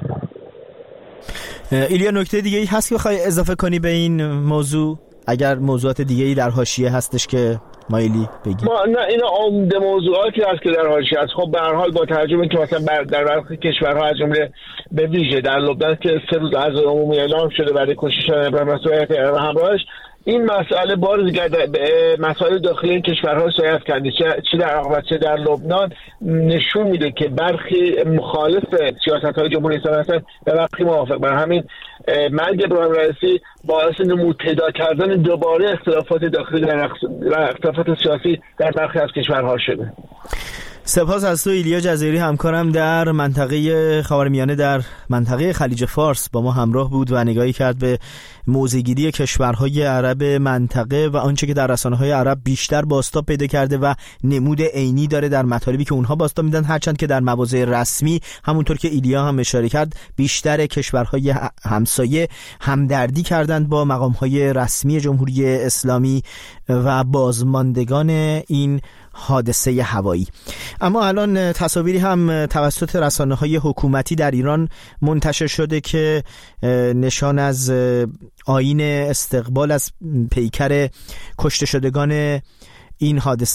ایلیا نکته دیگه ای هست که بخوای اضافه کنی به این موضوع؟ اگر موضوعات دیگه ای در حاشیه هستش که مایلی بگی. نه اینا عمده موضوعاتی هست که در حاشیه هست. خب به هر حال با ترجمه که مثلا در برخی کشورها از جمله به ویژه در لبنان که 3 روز عزای عمومی اعلام شده برای کشته شدن ابراهیم رئیسی و همراهش، این مسئله بازگرد به مسائل داخلی این کشورها سایت کرده، چه در عراق چه در لبنان، نشون میده که برخی مخالف سیاست‌های جمهوری اسلامی هستند و برخی موافق. برای همین مرگ ابراهیم رئیسی باعث نمود پیدا کردن دوباره اختلافات داخلی و اختلافات سیاسی در برخی از کشورها شده. سپاس از تو ایلیا جزیری، همکارم در منطقه خاورمیانه در منطقه خلیج فارس با ما همراه بود و نگاهی کرد به موضع‌گیری کشورهای عرب منطقه و آنچه که در رسانه‌های عرب بیشتر بازتاب پیدا کرده و نمود عینی داره در مطالبی که اونها بازتاب میدن، هرچند که در مواضع رسمی همونطور که ایلیا هم اشاره کرد بیشتر کشورهای همسایه همدردی کردند با مقام‌های رسمی جمهوری اسلامی و بازماندگان این حادثه هوایی. اما الان تصاویری هم توسط رسانه‌های حکومتی در ایران منتشر شده که نشان از آیین استقبال از پیکر کشته شدگان این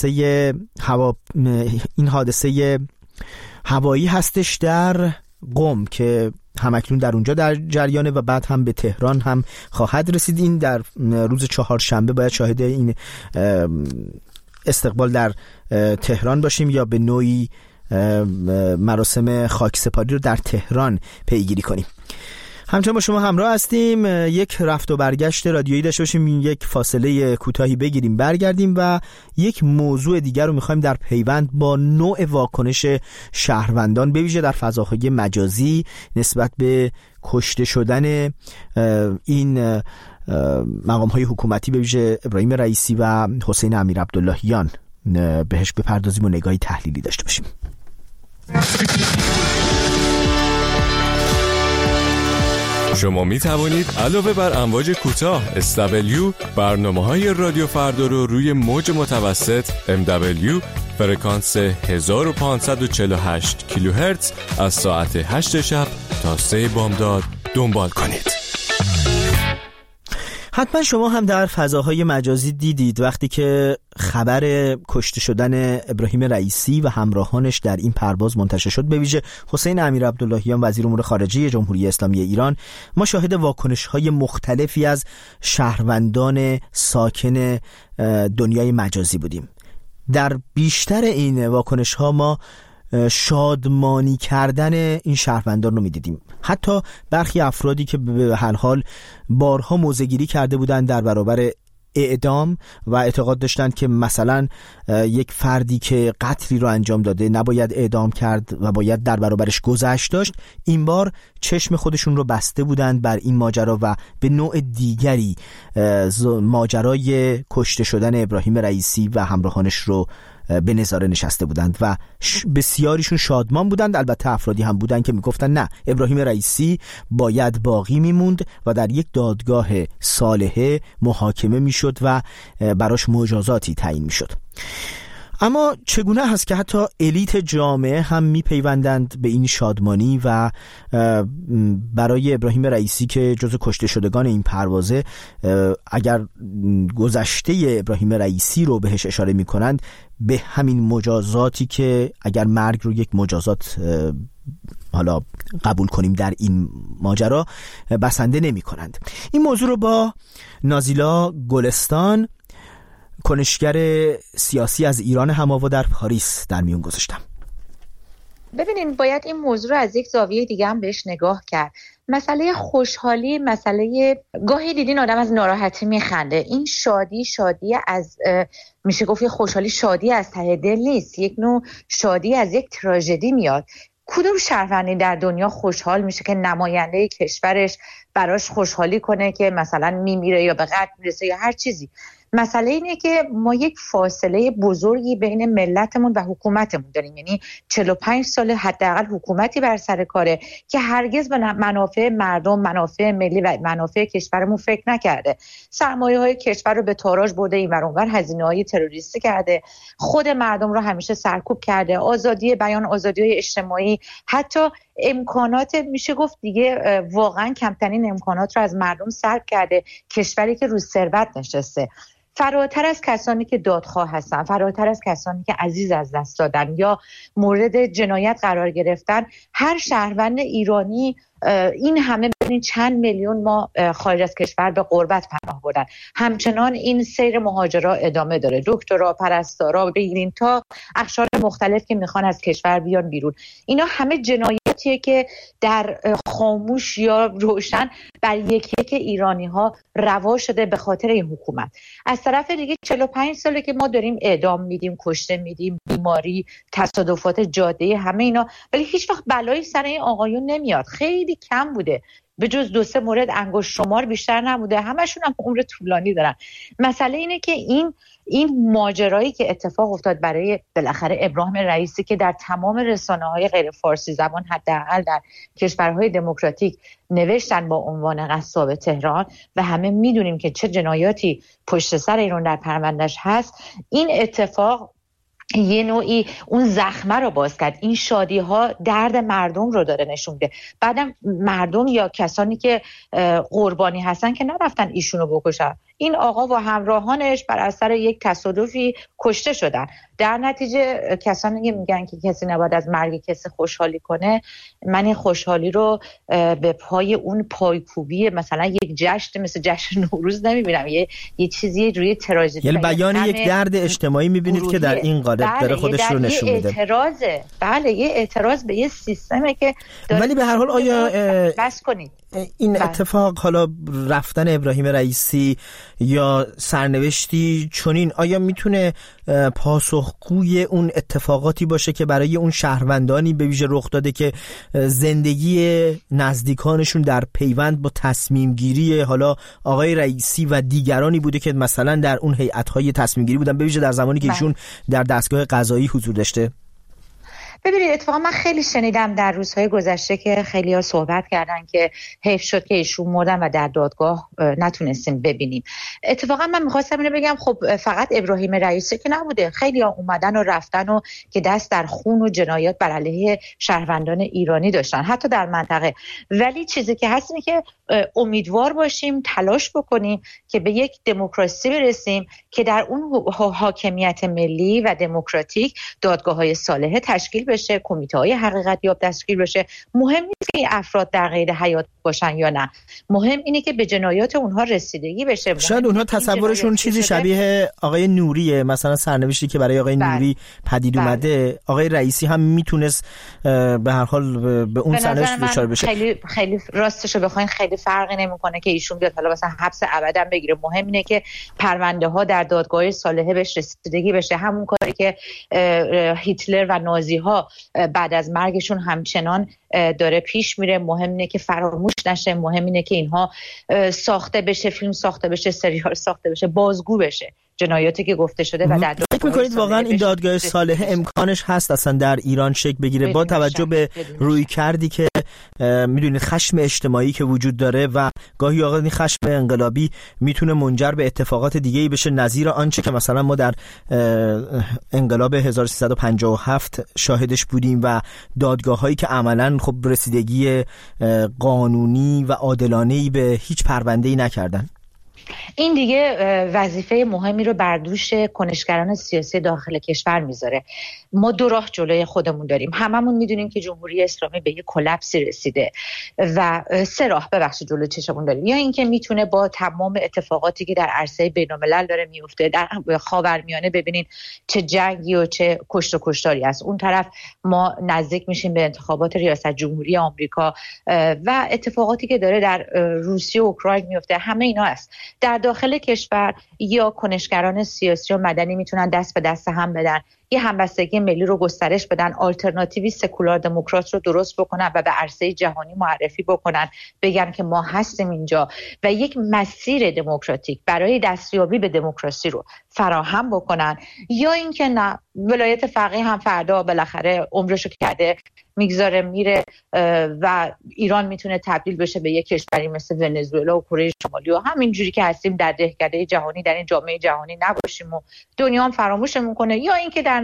حادثه هوایی هستش در قم که همکنون در اونجا در جریانه و بعد هم به تهران هم خواهد رسید. این در روز چهارشنبه باید شاهد این استقبال در تهران باشیم یا به نوعی مراسم خاکسپاری رو در تهران پیگیری کنیم. همچنان با شما همراه هستیم. یک رفت و برگشت رادیویی داشته باشیم، یک فاصله کوتاهی بگیریم برگردیم و یک موضوع دیگر رو میخوایم در پیوند با نوع واکنش شهروندان به ویژه در فضاهای مجازی نسبت به کشته شدن این مقام‌های حکومتی به ویژه ابراهیم رئیسی و حسین امیر عبداللهیان بهش بپردازیم و نگاهی تحلیلی داشته باشیم. شما می توانید علاوه بر امواج کوتاه SW برنامه‌های رادیو فردا رو روی موج متوسط MW فرکانس 1548 کیلوهرتز از ساعت 8 شب تا 3 بامداد دنبال کنید. حتما شما هم در فضاهای مجازی دیدید وقتی که خبر کشته شدن ابراهیم رئیسی و همراهانش در این پرواز منتشر شد، به ویژه حسین امیر عبداللهیان وزیر امور خارجه جمهوری اسلامی ایران، ما شاهد واکنش‌های مختلفی از شهروندان ساکن دنیای مجازی بودیم. در بیشتر این واکنش‌ها ما شادمانی کردن این شهروندان رو می‌دیدیم. حتی برخی افرادی که به هر حال بارها موضع‌گیری کرده بودند در برابر اعدام و اعتقاد داشتند که مثلا یک فردی که قتلی رو انجام داده نباید اعدام کرد و باید در برابرش گذشت داشت، این بار چشم خودشون رو بسته بودند بر این ماجرا و به نوع دیگری ماجرای کشته شدن ابراهیم رئیسی و همراهانش رو به نظاره نشسته بودند و بسیاریشون شادمان بودند. البته افرادی هم بودند که میگفتن نه، ابراهیم رئیسی باید باقی میموند و در یک دادگاه صالحه محاکمه میشد و براش مجازاتی تعیین میشد. اما چگونه هست که حتی الیت جامعه هم میپیوندند به این شادمانی و برای ابراهیم رئیسی که جزو کشته شدگان این پروازه، اگر گذشته ابراهیم رئیسی رو بهش اشاره میکنند، به همین مجازاتی که اگر مرگ رو یک مجازات حالا قبول کنیم در این ماجرا بسنده نمی کنند. این موضوع رو با نازیلا گلستان، کنشگر سیاسی از ایران هم‌آوا در پاریس، در میون گذاشتم. ببینین، باید این موضوع رو از یک زاویه دیگه هم بهش نگاه کرد. مسئله خوشحالی، مسئله گاهی دیدین آدم از ناراحتی میخنده. این شادی از میشه گفت خوشحالی، شادی از ته دل نیست، یک نوع شادی از یک تراژدی میاد. کدوم شهروندی در دنیا خوشحال میشه که نماینده کشورش براش خوشحالی کنه که مثلا میمیره یا به قتل میرسه یا هر چیزی؟ مسئله اینه که ما یک فاصله بزرگی بین ملتمون و حکومتمون داریم. یعنی 45 سال حداقل حکومتی بر سر کاره که هرگز به منافع مردم، منافع ملی و منافع کشورمون فکر نکرده. سرمایه‌های کشور رو به تاراج برده، اینور اونور هزینه‌های تروریستی کرده، خود مردم رو همیشه سرکوب کرده، آزادی بیان، آزادی‌های اجتماعی، حتی امکانات میشه گفت دیگه واقعا کمترین امکانات رو از مردم سلب کرده. کشوری که رو ثروت نشسته، فراتر از کسانی که دادخواه هستن، فراتر از کسانی که عزیز از دست دادن یا مورد جنایت قرار گرفتن، هر شهروند ایرانی این همه ببینید چند میلیون ما خارج از کشور به غربت پناه بردن. همچنان این سیر مهاجرا ادامه داره، دکترا، پرستارا بگیرین تا اقشار مختلف که میخوان از کشور بیان بیرون. اینا همه جنایاتیه که در خاموش یا روشن بر یک ایرانی ها روا شده به خاطر این حکومت. از طرف دیگه 45 ساله که ما داریم اعدام میدیم، کشته میدیم، بیماری، تصادفات جاده، همه اینا، ولی هیچ وقت بلایی سر این آقایون نمیاد. خیلی کم بوده، به جز 2-3 مورد انگشت شمار بیشتر نبوده، همشون هم عمر طولانی دارن. مسئله اینه که این ماجرایی که اتفاق افتاد برای بالاخره ابراهیم رئیسی که در تمام رسانه‌های غیر فارسی زبان حداقل در کشورهای دموکراتیک نوشتن با عنوان قصاب تهران و همه میدونیم که چه جنایاتی پشت سر ایران در پروندهش هست، این اتفاق یه نوعی اون زخمه رو باز کرد. این شادی ها درد مردم رو داره نشون میده. بعدم مردم یا کسانی که قربانی هستن که نرفتن ایشونو بکشن، این آقا و همراهانش بر اثر یک تصادفی کشته شدن. در نتیجه کسانی که میگن که کسی نباید از مرگ کسی خوشحالی کنه، من این خوشحالی رو به پای اون پایکوبی مثلا یک جشن مثل جشن نوروز نمیبینم، یه چیزی روی تراژدی، یعنی بیان یک درد اجتماعی میبینید که در این قالب داره خودش رو نشون میده. اعتراضه. بله، یه اعتراض به یه سیستمه که ولی به هر حال آیا بس کنید این اتفاق، حالا رفتن ابراهیم رئیسی یا سرنوشتی چنین، آیا میتونه پاسخگوی اون اتفاقاتی باشه که برای اون شهروندانی به ویژه رخ داده که زندگی نزدیکانشون در پیوند با تصمیم گیری حالا آقای رئیسی و دیگرانی بوده که مثلا در اون هیئت‌های تصمیم گیری بودن، به ویژه در زمانی که ایشون در دستگاه قضایی حضور داشته؟ ببینید اتفاقا من خیلی شنیدم در روزهای گذشته که خیلی‌ها صحبت کردن که حیف شد که ایشون مردن و در دادگاه نتونستیم ببینیم. اتفاقا من می‌خواستم اینو بگم، خب فقط ابراهیم رئیسی که نبوده، خیلی‌ها اومدن و رفتن و که دست در خون و جنایات بر علیه شهروندان ایرانی داشتن حتی در منطقه. ولی چیزی که هست اینه که امیدوار باشیم، تلاش بکنیم که به یک دموکراسی برسیم که در اون حاکمیت ملی و دموکراتیک دادگاه‌های صالحه تشکیل بشه، کمیته‌های حقیقت یاب تشکیل بشه. مهم نیست که افراد در قید حیات باشن یا نه، مهم اینه که به جنایات اونها رسیدگی بشه. شاید اونها تصورشون چیزی شبیه آقای نوریه، مثلا سرنوشتی که برای آقای نوری پدید اومده. آقای رئیسی هم میتونست به هر حال به اون سرنوشت دچار بشه. خیلی راستش رو بخواین خیلی فرقی نمیکنه که ایشون بیاد حالا مثلا حبس ابدا بگیره. مهم اینه که پرونده ها در دادگاه صالحه بهش رسیدگی بشه. همون کاری که هیتلر و نازی ها بعد از مرگشون همچنان داره پیش میره. مهم اینه که فراموش نشه، مهم اینه که اینها ساخته بشه، فیلم ساخته بشه، سریال ساخته بشه، بازگو بشه جنایاتی که گفته شده و در فکر می‌کنید واقعا این دادگاه صالحه امکانش هست اصلا در ایران شکل بگیره با توجه به روی کردی که میدونید خشم اجتماعی که وجود داره و گاهی اوقات این خشم انقلابی میتونه منجر به اتفاقات دیگه‌ای بشه نظیر آنچه که مثلا ما در انقلاب 1357 شاهدش بودیم و دادگاه‌هایی که عملاً خب رسیدگی قانونی و عادلانه‌ای به هیچ پرونده‌ای نکردن. این دیگه وظیفه مهمی رو بر دوش کنشگران سیاسی داخل کشور میذاره. ما دو راه جلوی خودمون داریم. هممون میدونیم که جمهوری اسلامی به یک کلپسی رسیده و سه راه جلوی چشمون داریم. یا اینکه میتونه با تمام اتفاقاتی که در عرصه بین‌الملل داره میفته، در خاورمیانه ببینین چه جنگی و چه کشت و کشتاری است، اون طرف ما نزدیک میشیم به انتخابات ریاست جمهوری آمریکا و اتفاقاتی که داره در روسیه و اوکراین میفته، همه اینا است. در داخل کشور یا کنشگران سیاسی و مدنی میتونن دست به دست هم بدن، یه همبستگی ملی رو گسترش بدن، آلترناتیوی سکولار دموکرات رو درست بکنن و به عرصه جهانی معرفی بکنن، بگن که ما هستیم اینجا و یک مسیر دموکراتیک برای دستیابی به دموکراسی رو فراهم بکنن. یا اینکه نه، ولایت فقیه هم فردا بالاخره عمرشو کرده میگذاره میره و ایران میتونه تبدیل بشه به یک کشوری مثل ونزوئلا و کره شمالی و همینجوری که هستیم در دهکده جهانی، در این جامعه جهانی نباشیم و دنیا هم فراموشمون کنه. یا اینکه در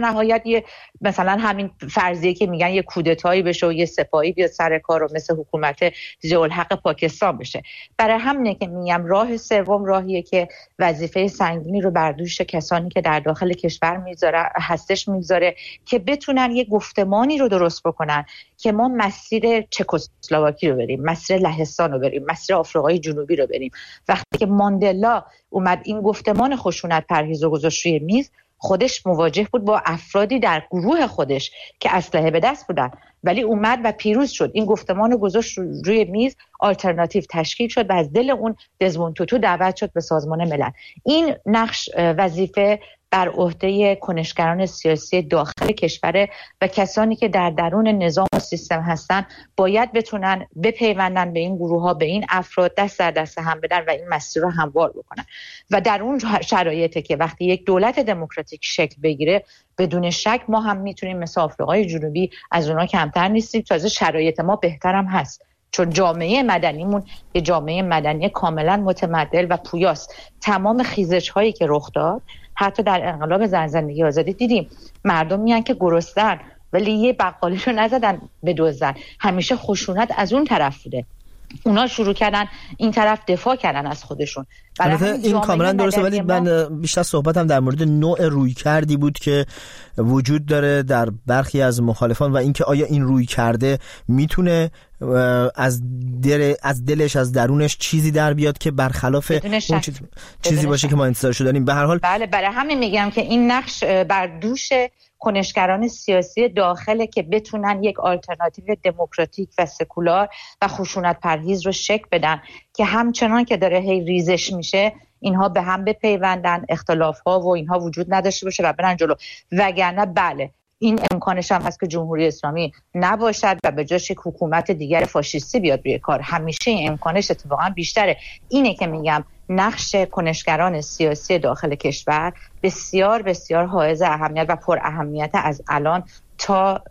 نهایت یه مثلا همین فرضیه که میگن یه کودتایی بشه و یه سپاهی بیاد سر کار و مثل حکومت ضیاءالحق پاکستان بشه. برای همینه که میگم راه سوم راهیه که وظیفه سنگینی رو بر دوش کسانی که در داخل کشور میذاره که بتونن یه گفتمانی رو درست بکنن که ما مسیر چکسلواکی رو بریم، مسیر لهستان رو بریم، مسیر آفریقای جنوبی رو بریم. وقتی که ماندلا اومد این گفتمان خشونت پرهیز رو گذاشت روی میز، خودش مواجه بود با افرادی در گروه خودش که اسلحه به دست بودن، ولی اومد و پیروز شد. این گفتمان رو گذاشت روی میز، آلترناتیو تشکیل شد و از دل اون دزموند توتو دعوت شد به سازمان ملل. این نقش وظیفه بر عهده کنشگران سیاسی داخل کشور و کسانی که در درون نظام و سیستم هستن باید بتونن بپیوندن به این گروه ها، به این افراد، دست در دست هم بدن و این مسیر رو هموار بکنن. و در اون شرایطه که وقتی یک دولت دموکراتیک شکل بگیره، بدون شک ما هم میتونیم مثل آفریقای جنوبی از اونها کمتر نیستیم، تازه شرایط ما بهترم هست، چون جامعه مدنیمون یه جامعه مدنی کاملا متمدن و پویاست. تمام خیزش هایی که رخ داد، حتی در انقلاب زن زندگی آزادی دیدیم مردم میان که گرسنن ولی یه بقالیشو نزدن به دزدن. همیشه خشونت از اون طرف بوده، اونا شروع کردن این طرف دفاع کردن از خودشون. البته این کاملا درسته، ولی من بیشتر صحبتم در مورد نوع رویکردی بود که وجود داره در برخی از مخالفان و اینکه آیا این رویکرده میتونه از دلش، از درونش چیزی در بیاد که برخلاف اون چیزی باشه که ما انتظارشو داریم. به هر حال بله، برای همین میگم که این نقش بر دوش کنشگران سیاسی داخله که بتونن یک آلترناتیو دموکراتیک و سکولار و خشونت پرهیز رو شکل بدن که همچنان که داره هی ریزش میشه اینها به هم بپیوندن، اختلاف‌ها و اینها وجود نداشته باشه و برن جلو. وگرنه بله این امکانش هم هست که جمهوری اسلامی نباشد و به جاش یک حکومت دیگر فاشیستی بیاد روی کار. همیشه این امکانش اتفاقا بیشتره. اینه که میگم نقش کنشگران سیاسی داخل کشور بسیار بسیار حائز اهمیت و پر اهمیت از الان تا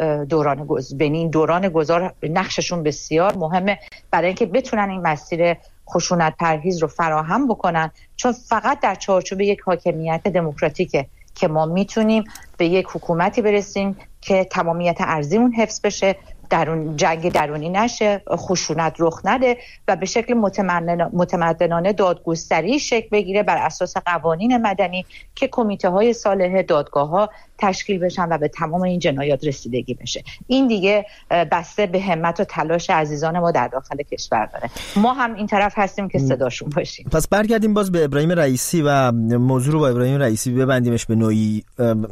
دوران گذار نقششون بسیار مهمه برای اینکه بتونن این مسیر خشونت پرهیز رو فراهم بکنن، چون فقط در چارچوب یک حاکمیت دموکراتیکه که ما میتونیم به یک حکومتی برسیم که تمامیت ارضیمون حفظ بشه، جنگ درونی نشه، خشونت رخ نده و به شکل متمدنانه دادگستری شکل بگیره بر اساس قوانین مدنی که کمیته های صالح دادگاه ها تشکیل بشن و به تمام این جنایات رسیدگی بشه. این دیگه بسته به همت و تلاش عزیزان ما در داخل کشور داره. ما هم این طرف هستیم که صداشون باشیم. پس برگردیم باز به ابراهیم رئیسی و موضوع رو با ابراهیم رئیسی ببندیمش به نوعی.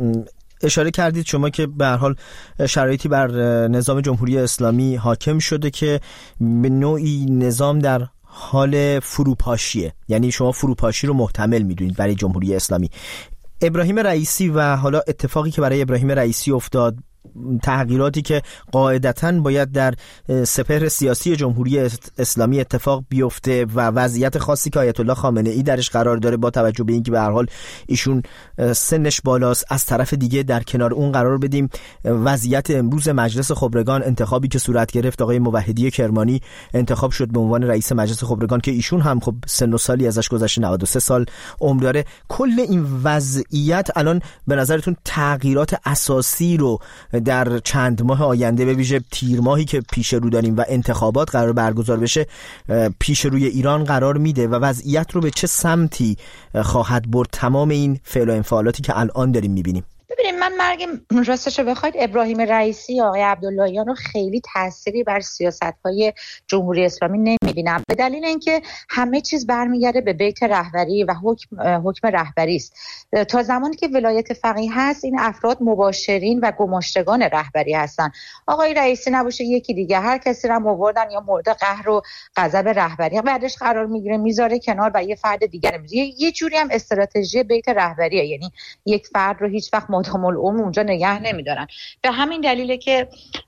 اشاره کردید شما که به هر حال شرایطی بر نظام جمهوری اسلامی حاکم شده که به نوعی نظام در حال فروپاشیه، یعنی شما فروپاشی رو محتمل میدونید برای جمهوری اسلامی. ابراهیم رئیسی و حالا اتفاقی که برای ابراهیم رئیسی افتاد، تغییراتی که قاعدتاً باید در سپهر سیاسی جمهوری اسلامی اتفاق بیفته و وضعیت خاصی که آیت الله خامنه ای درش قرار داره با توجه به اینکه به هر حال ایشون سنش بالاست، از طرف دیگه در کنار اون قرار بدیم وضعیت امروز مجلس خبرگان، انتخابی که صورت گرفت، آقای موحدی کرمانی انتخاب شد به عنوان رئیس مجلس خبرگان که ایشون هم خب سن و سالی ازش گذشته، 93 سال عمر داره. کل این وضعیت الان به نظرتون تغییرات اساسی رو در چند ماه آینده، به ویژه تیر ماهی که پیش رو داریم و انتخابات قرار برگزار بشه، پیش روی ایران قرار میده و وضعیت رو به چه سمتی خواهد برد تمام این فعل و انفعالاتی که الان داریم میبینیم؟ ببینید، من مرگ راستش رو بخواید ابراهیم رئیسی آقای عبداللهیان رو خیلی تأثیری بر سیاست‌های جمهوری اسلامی نمی‌بینم، به دلیل اینکه همه چیز برمیگرده به بیت رهبری و حکم رهبری است. تا زمانی که ولایت فقیه هست این افراد مباشرین و گماشتگان رهبری هستن. آقای رئیسی نباشه یکی دیگه، هر کسی رو آوردن یا مورد قهر و غضب رهبری بعدش قرار میگیره میذاره کنار و یه فرد دیگر میذاره. یه جوری هم استراتژی بیت رهبریه، یعنی یک فرد رو هیچ وقت مدام العمر اونجا نگه نمیدارن. به همین دلیله که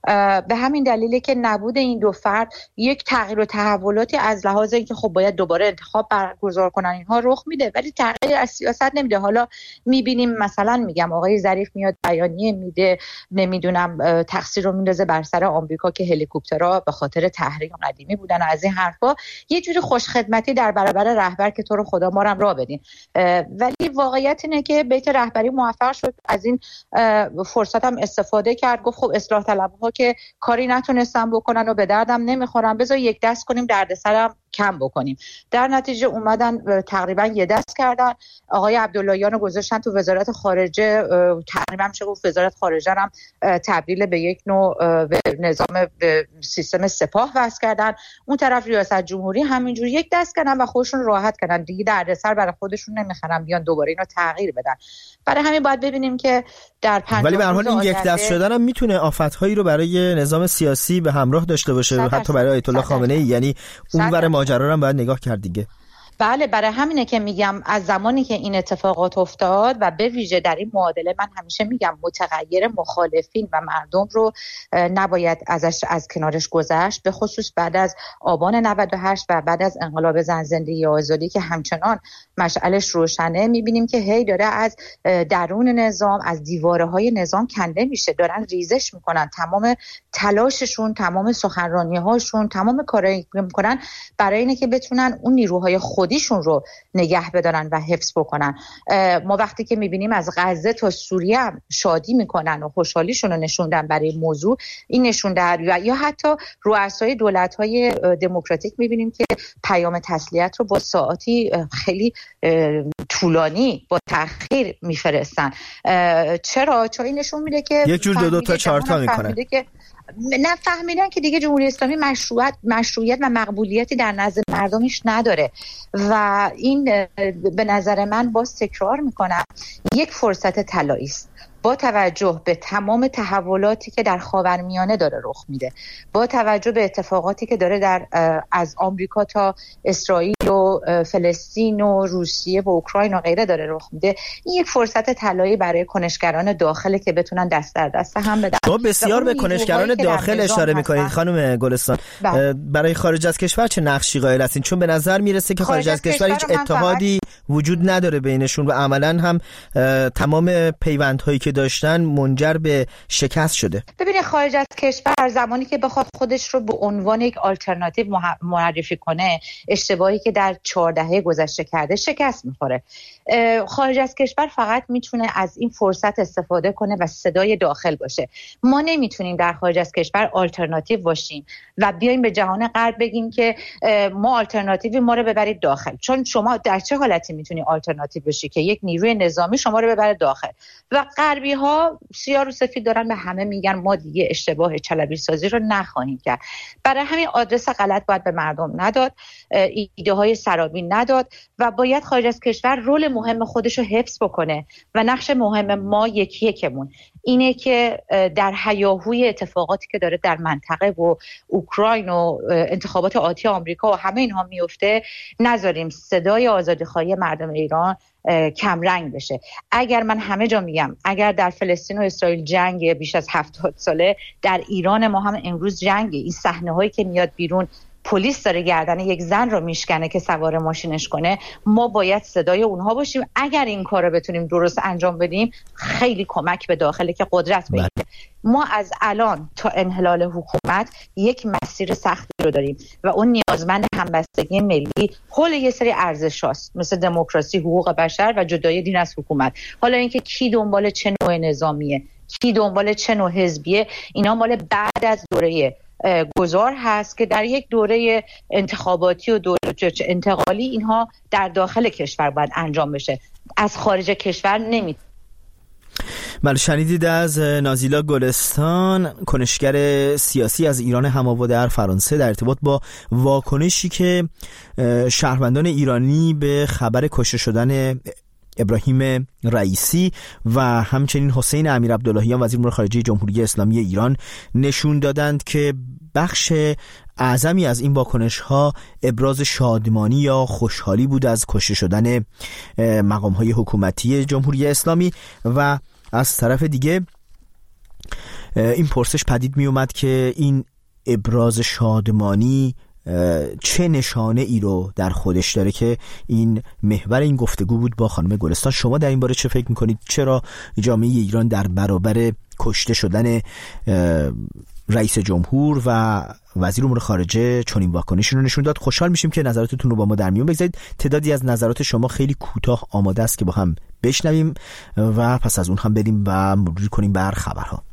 به همین دلیله که نبود این دو فرد یک تغییر و تحولاتی از لحاظ اینکه خب باید دوباره انتخاب برگزار کنن اینها رخ میده، ولی تغییر از سیاست نمیده. حالا میبینیم مثلا میگم آقای ظریف میاد بیانیه میده، نمیدونم تقصیر رو میندازه بر سر آمریکا که هلیکوپترها به خاطر تحریم قدیمی بودن و از این حرفا، یه جوری خوشخدمتی در برابر رهبر که تو رو خدا ما هم راه بدین. ولی واقعیت اینه که بیت رهبری موفق شد از این فرصت هم استفاده کرد، گفت خب اصلاح طلبها که کاری نتونستن بکنن و به دردم نمیخورن، بذار یک دست کنیم دردسرم کم بکنیم. در نتیجه اومدن تقریبا یه دست کردن، آقای عبداللهیان رو گذاشتن تو وزارت خارجه، تقریبا میشه گفت وزارت خارجه هم تبدیل به یک نوع به نظام به سیستم سپاه وصل کردن. اون طرف ریاست جمهوری همینجور یک دست کردن و خودشون راحت کردن، دیگه دردسر برای خودشون نمیخرن بیان دوباره اینو تغییر بدن. برای همین باید ببینیم که در ولی به هر حال این یک دست شدن هم میتونه آفت‌هایی رو برای نظام سیاسی به همراه داشته باشه، حتی برای آیت الله خامنه‌ای. یعنی اونور ماجرا رو هم باید نگاه کرد دیگه. بله، برای همینه که میگم از زمانی که این اتفاقات افتاد و به ویژه در این معادله، من همیشه میگم متغیر مخالفین و مردم رو نباید از کنارش گذشت، به خصوص بعد از آبان 98 و بعد از انقلاب زن زندگی آزادی که همچنان مشعلش روشنه. میبینیم که هی داره از درون نظام، از دیوارهای نظام کنده میشه، دارن ریزش میکنن، تمام تلاششون، تمام سخنرانی‌هاشون، تمام کارایی میکنن برای اینه که بتونن اون نیروهای خودیشون رو نگه بدارن و حفظ بکنن. ما وقتی که میبینیم از غزه تا سوریه هم شادی میکنن و خوشحالیشون رو نشوندن برای موضوع این نشوندن، یا حتی رؤسای دولت‌های دموکراتیک میبینیم که پیام تسلیت رو با ساعاتی خیلی طولانی با تأخیر میفرستن. چرا؟ چون این نشون میده که یک جور دو تا چهار تا میکنن، نه فهمیدن که دیگه جمهوری اسلامی مشروعیت و مقبولیتی در نزد مردمش نداره و این به نظر من باز تکرار میکنم یک فرصت طلایی است. با توجه به تمام تحولاتی که در خاورمیانه داره رخ میده، با توجه به اتفاقاتی که داره در از آمریکا تا اسرائیل و فلسطین و روسیه و اوکراین و غیره داره رخ میده، این یک فرصت طلایی برای کنشگران داخله که بتونن دست در دست هم بدن. تو بسیار به کنشگران داخل اشاره میکنید خانم گلستان. برای خارج از کشور چه نقشی قائل هستین؟ چون به نظر میرسه که خارج از کشور هیچ اتحادی وجود نداره بینشون و عملاً هم تمام پیوندهایی که داشتن منجر به شکست شده. ببینید خارج از کشور زمانی که بخواد خودش رو به عنوان یک آلترناتیو معرفی کنه، اشتباهی که در 4 دهه گذشته کرده شکست میخوره. خارج از کشور فقط میتونه از این فرصت استفاده کنه و صدای داخل باشه. ما نمیتونیم در خارج از کشور آلترناتیو باشیم و بیایم به جهان غرب بگیم که ما آلترناتیوی، ما رو ببرید داخل. چون شما در چه حالتی میتونی آلترناتیو بشی که یک نیروی نظامی شما رو ببره داخل؟ و غربی ها سیاه رو سفید دارن به همه میگن ما دیگه اشتباه چلبی سازی رو نخواهیم کرد. برای همین آدرس غلط باید به مردم نداد، ایده های سرابی نداد و باید خارج از کشور رول مهم خودش رو حفظ بکنه و نقش مهم ما یکمون اینه که در هیاهوی اتفاقاتی که داره در منطقه و اوکراین و انتخابات آتی آمریکا و همه اینها میفته نذاریم صدای آزادیخواهی مردم ایران کم رنگ بشه. اگر من همه جا میگم اگر در فلسطین و اسرائیل جنگ بیش از 70 ساله، در ایران ما هم امروز جنگه. این صحنه هایی که میاد بیرون، پلیس داره گردن یک زن رو میشکنه که سوار ماشینش کنه، ما باید صدای اونها باشیم. اگر این کار رو بتونیم درست انجام بدیم خیلی کمک به داخله که قدرت بگیره. ما از الان تا انحلال حکومت یک مسیر سختی رو داریم و اون نیازمند همبستگی ملی حول یه سری ارزش‌هاست مثل دموکراسی، حقوق بشر و جدایی دین از حکومت. حالا اینکه کی دنبال چه نوع نظامیه، کی دنبال چه نوع حزبیه، اینا مال بعد از دوره گذار هست که در یک دوره انتخاباتی و دوره انتقالی اینها در داخل کشور باید انجام بشه، از خارج کشور نمی. بله، شنیدید از نازیلا گلستان، کنشگر سیاسی از ایران هم‌آوا در فرانسه، در ارتباط با واکنشی که شهروندان ایرانی به خبر کشته شدن ابراهیم رئیسی و همچنین حسین امیر عبداللهیان وزیر امور خارجه جمهوری اسلامی ایران نشون دادند که بخش اعظمی از این واکنش‌ها ابراز شادمانی یا خوشحالی بود از کشته شدن مقام‌های حکومتی جمهوری اسلامی و از طرف دیگه این پرسش پدید می اومد که این ابراز شادمانی چه نشانه ای رو در خودش داره که این محور این گفتگو بود با خانم گلستان. شما در این باره چه فکر میکنید؟ چرا جامعه ایران در برابر کشته شدن رئیس جمهور و وزیر امور خارجه چنین واکنشی رو نشون داد؟ خوشحال میشیم که نظراتتون رو با ما در میون بگذارید. تعدادی از نظرات شما خیلی کوتاه آماده است که با هم بشنویم و پس از اون هم بریم و مرور کنیم بر خبرها.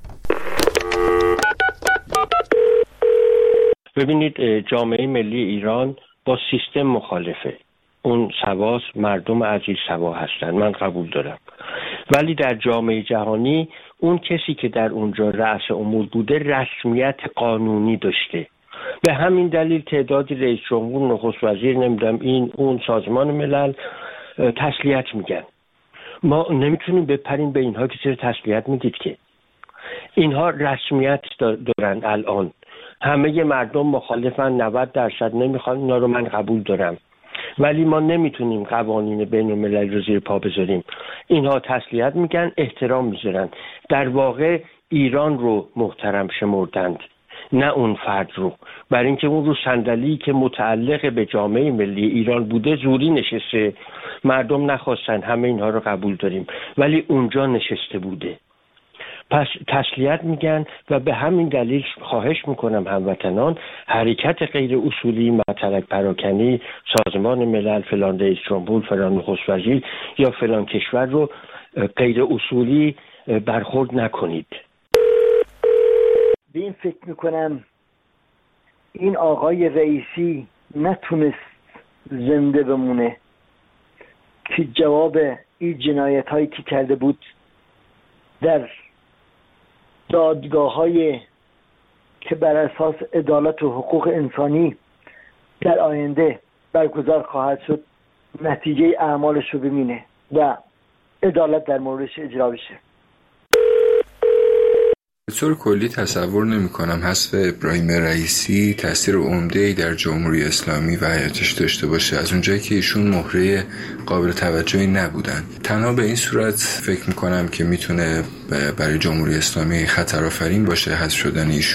ببینید، جامعه ملی ایران با سیستم مخالفه. اون سواس مردم عزیز سوا هستن، من قبول دارم، ولی در جامعه جهانی اون کسی که در اونجا رأس امور بوده رسمیت قانونی داشته. به همین دلیل تعدادی رئیس جمهور، نخست وزیر، نمیدونم این اون سازمان ملل تسلیت میگن. ما نمیتونیم بپریم به اینها که چرا تسلیت میگید، که اینها رسمیت دارن. الان همه مردم مخالفن، 90% نمیخوان. اینا رو من قبول دارم، ولی ما نمیتونیم قوانین بین الملل رو زیر پا بذاریم. اینها تسلیت میگن، احترام میذارن، در واقع ایران رو محترم شمردند، نه اون فرد رو. برای اینکه اون رو صندلی که متعلق به جامعه ملی ایران بوده زوری نشسته، مردم نخواستن. همه اینها رو قبول داریم، ولی اونجا نشسته بوده. پس تسلیت میگن و به همین دلیل خواهش میکنم هموطنان حرکت غیر اصولی، مطلق پراکنی، سازمان ملل، فلان رئیس جمهور، فلان نخست وزیر یا فلان کشور رو غیر اصولی برخورد نکنید. به این فکر میکنم این آقای رئیسی نتونست زنده بمونه که جواب این جنایت هایی که کرده بود در دادگاه‌های که بر اساس عدالت و حقوق انسانی در آینده برگزار خواهد شد نتیجه اعمالش رو ببینه و عدالت در موردش اجرا بشه. به طور کلی تصور نمی کنم حذف ابراهیم رئیسی تأثیر عمده‌ای در جمهوری اسلامی و حیاتش داشته باشه، از اونجایی که ایشون مهره قابل توجهی نبودن. تنها به این صورت فکر می کنم که میتونه برای جمهوری اسلامی خطرآفرین باشه حذف شدن ایشون.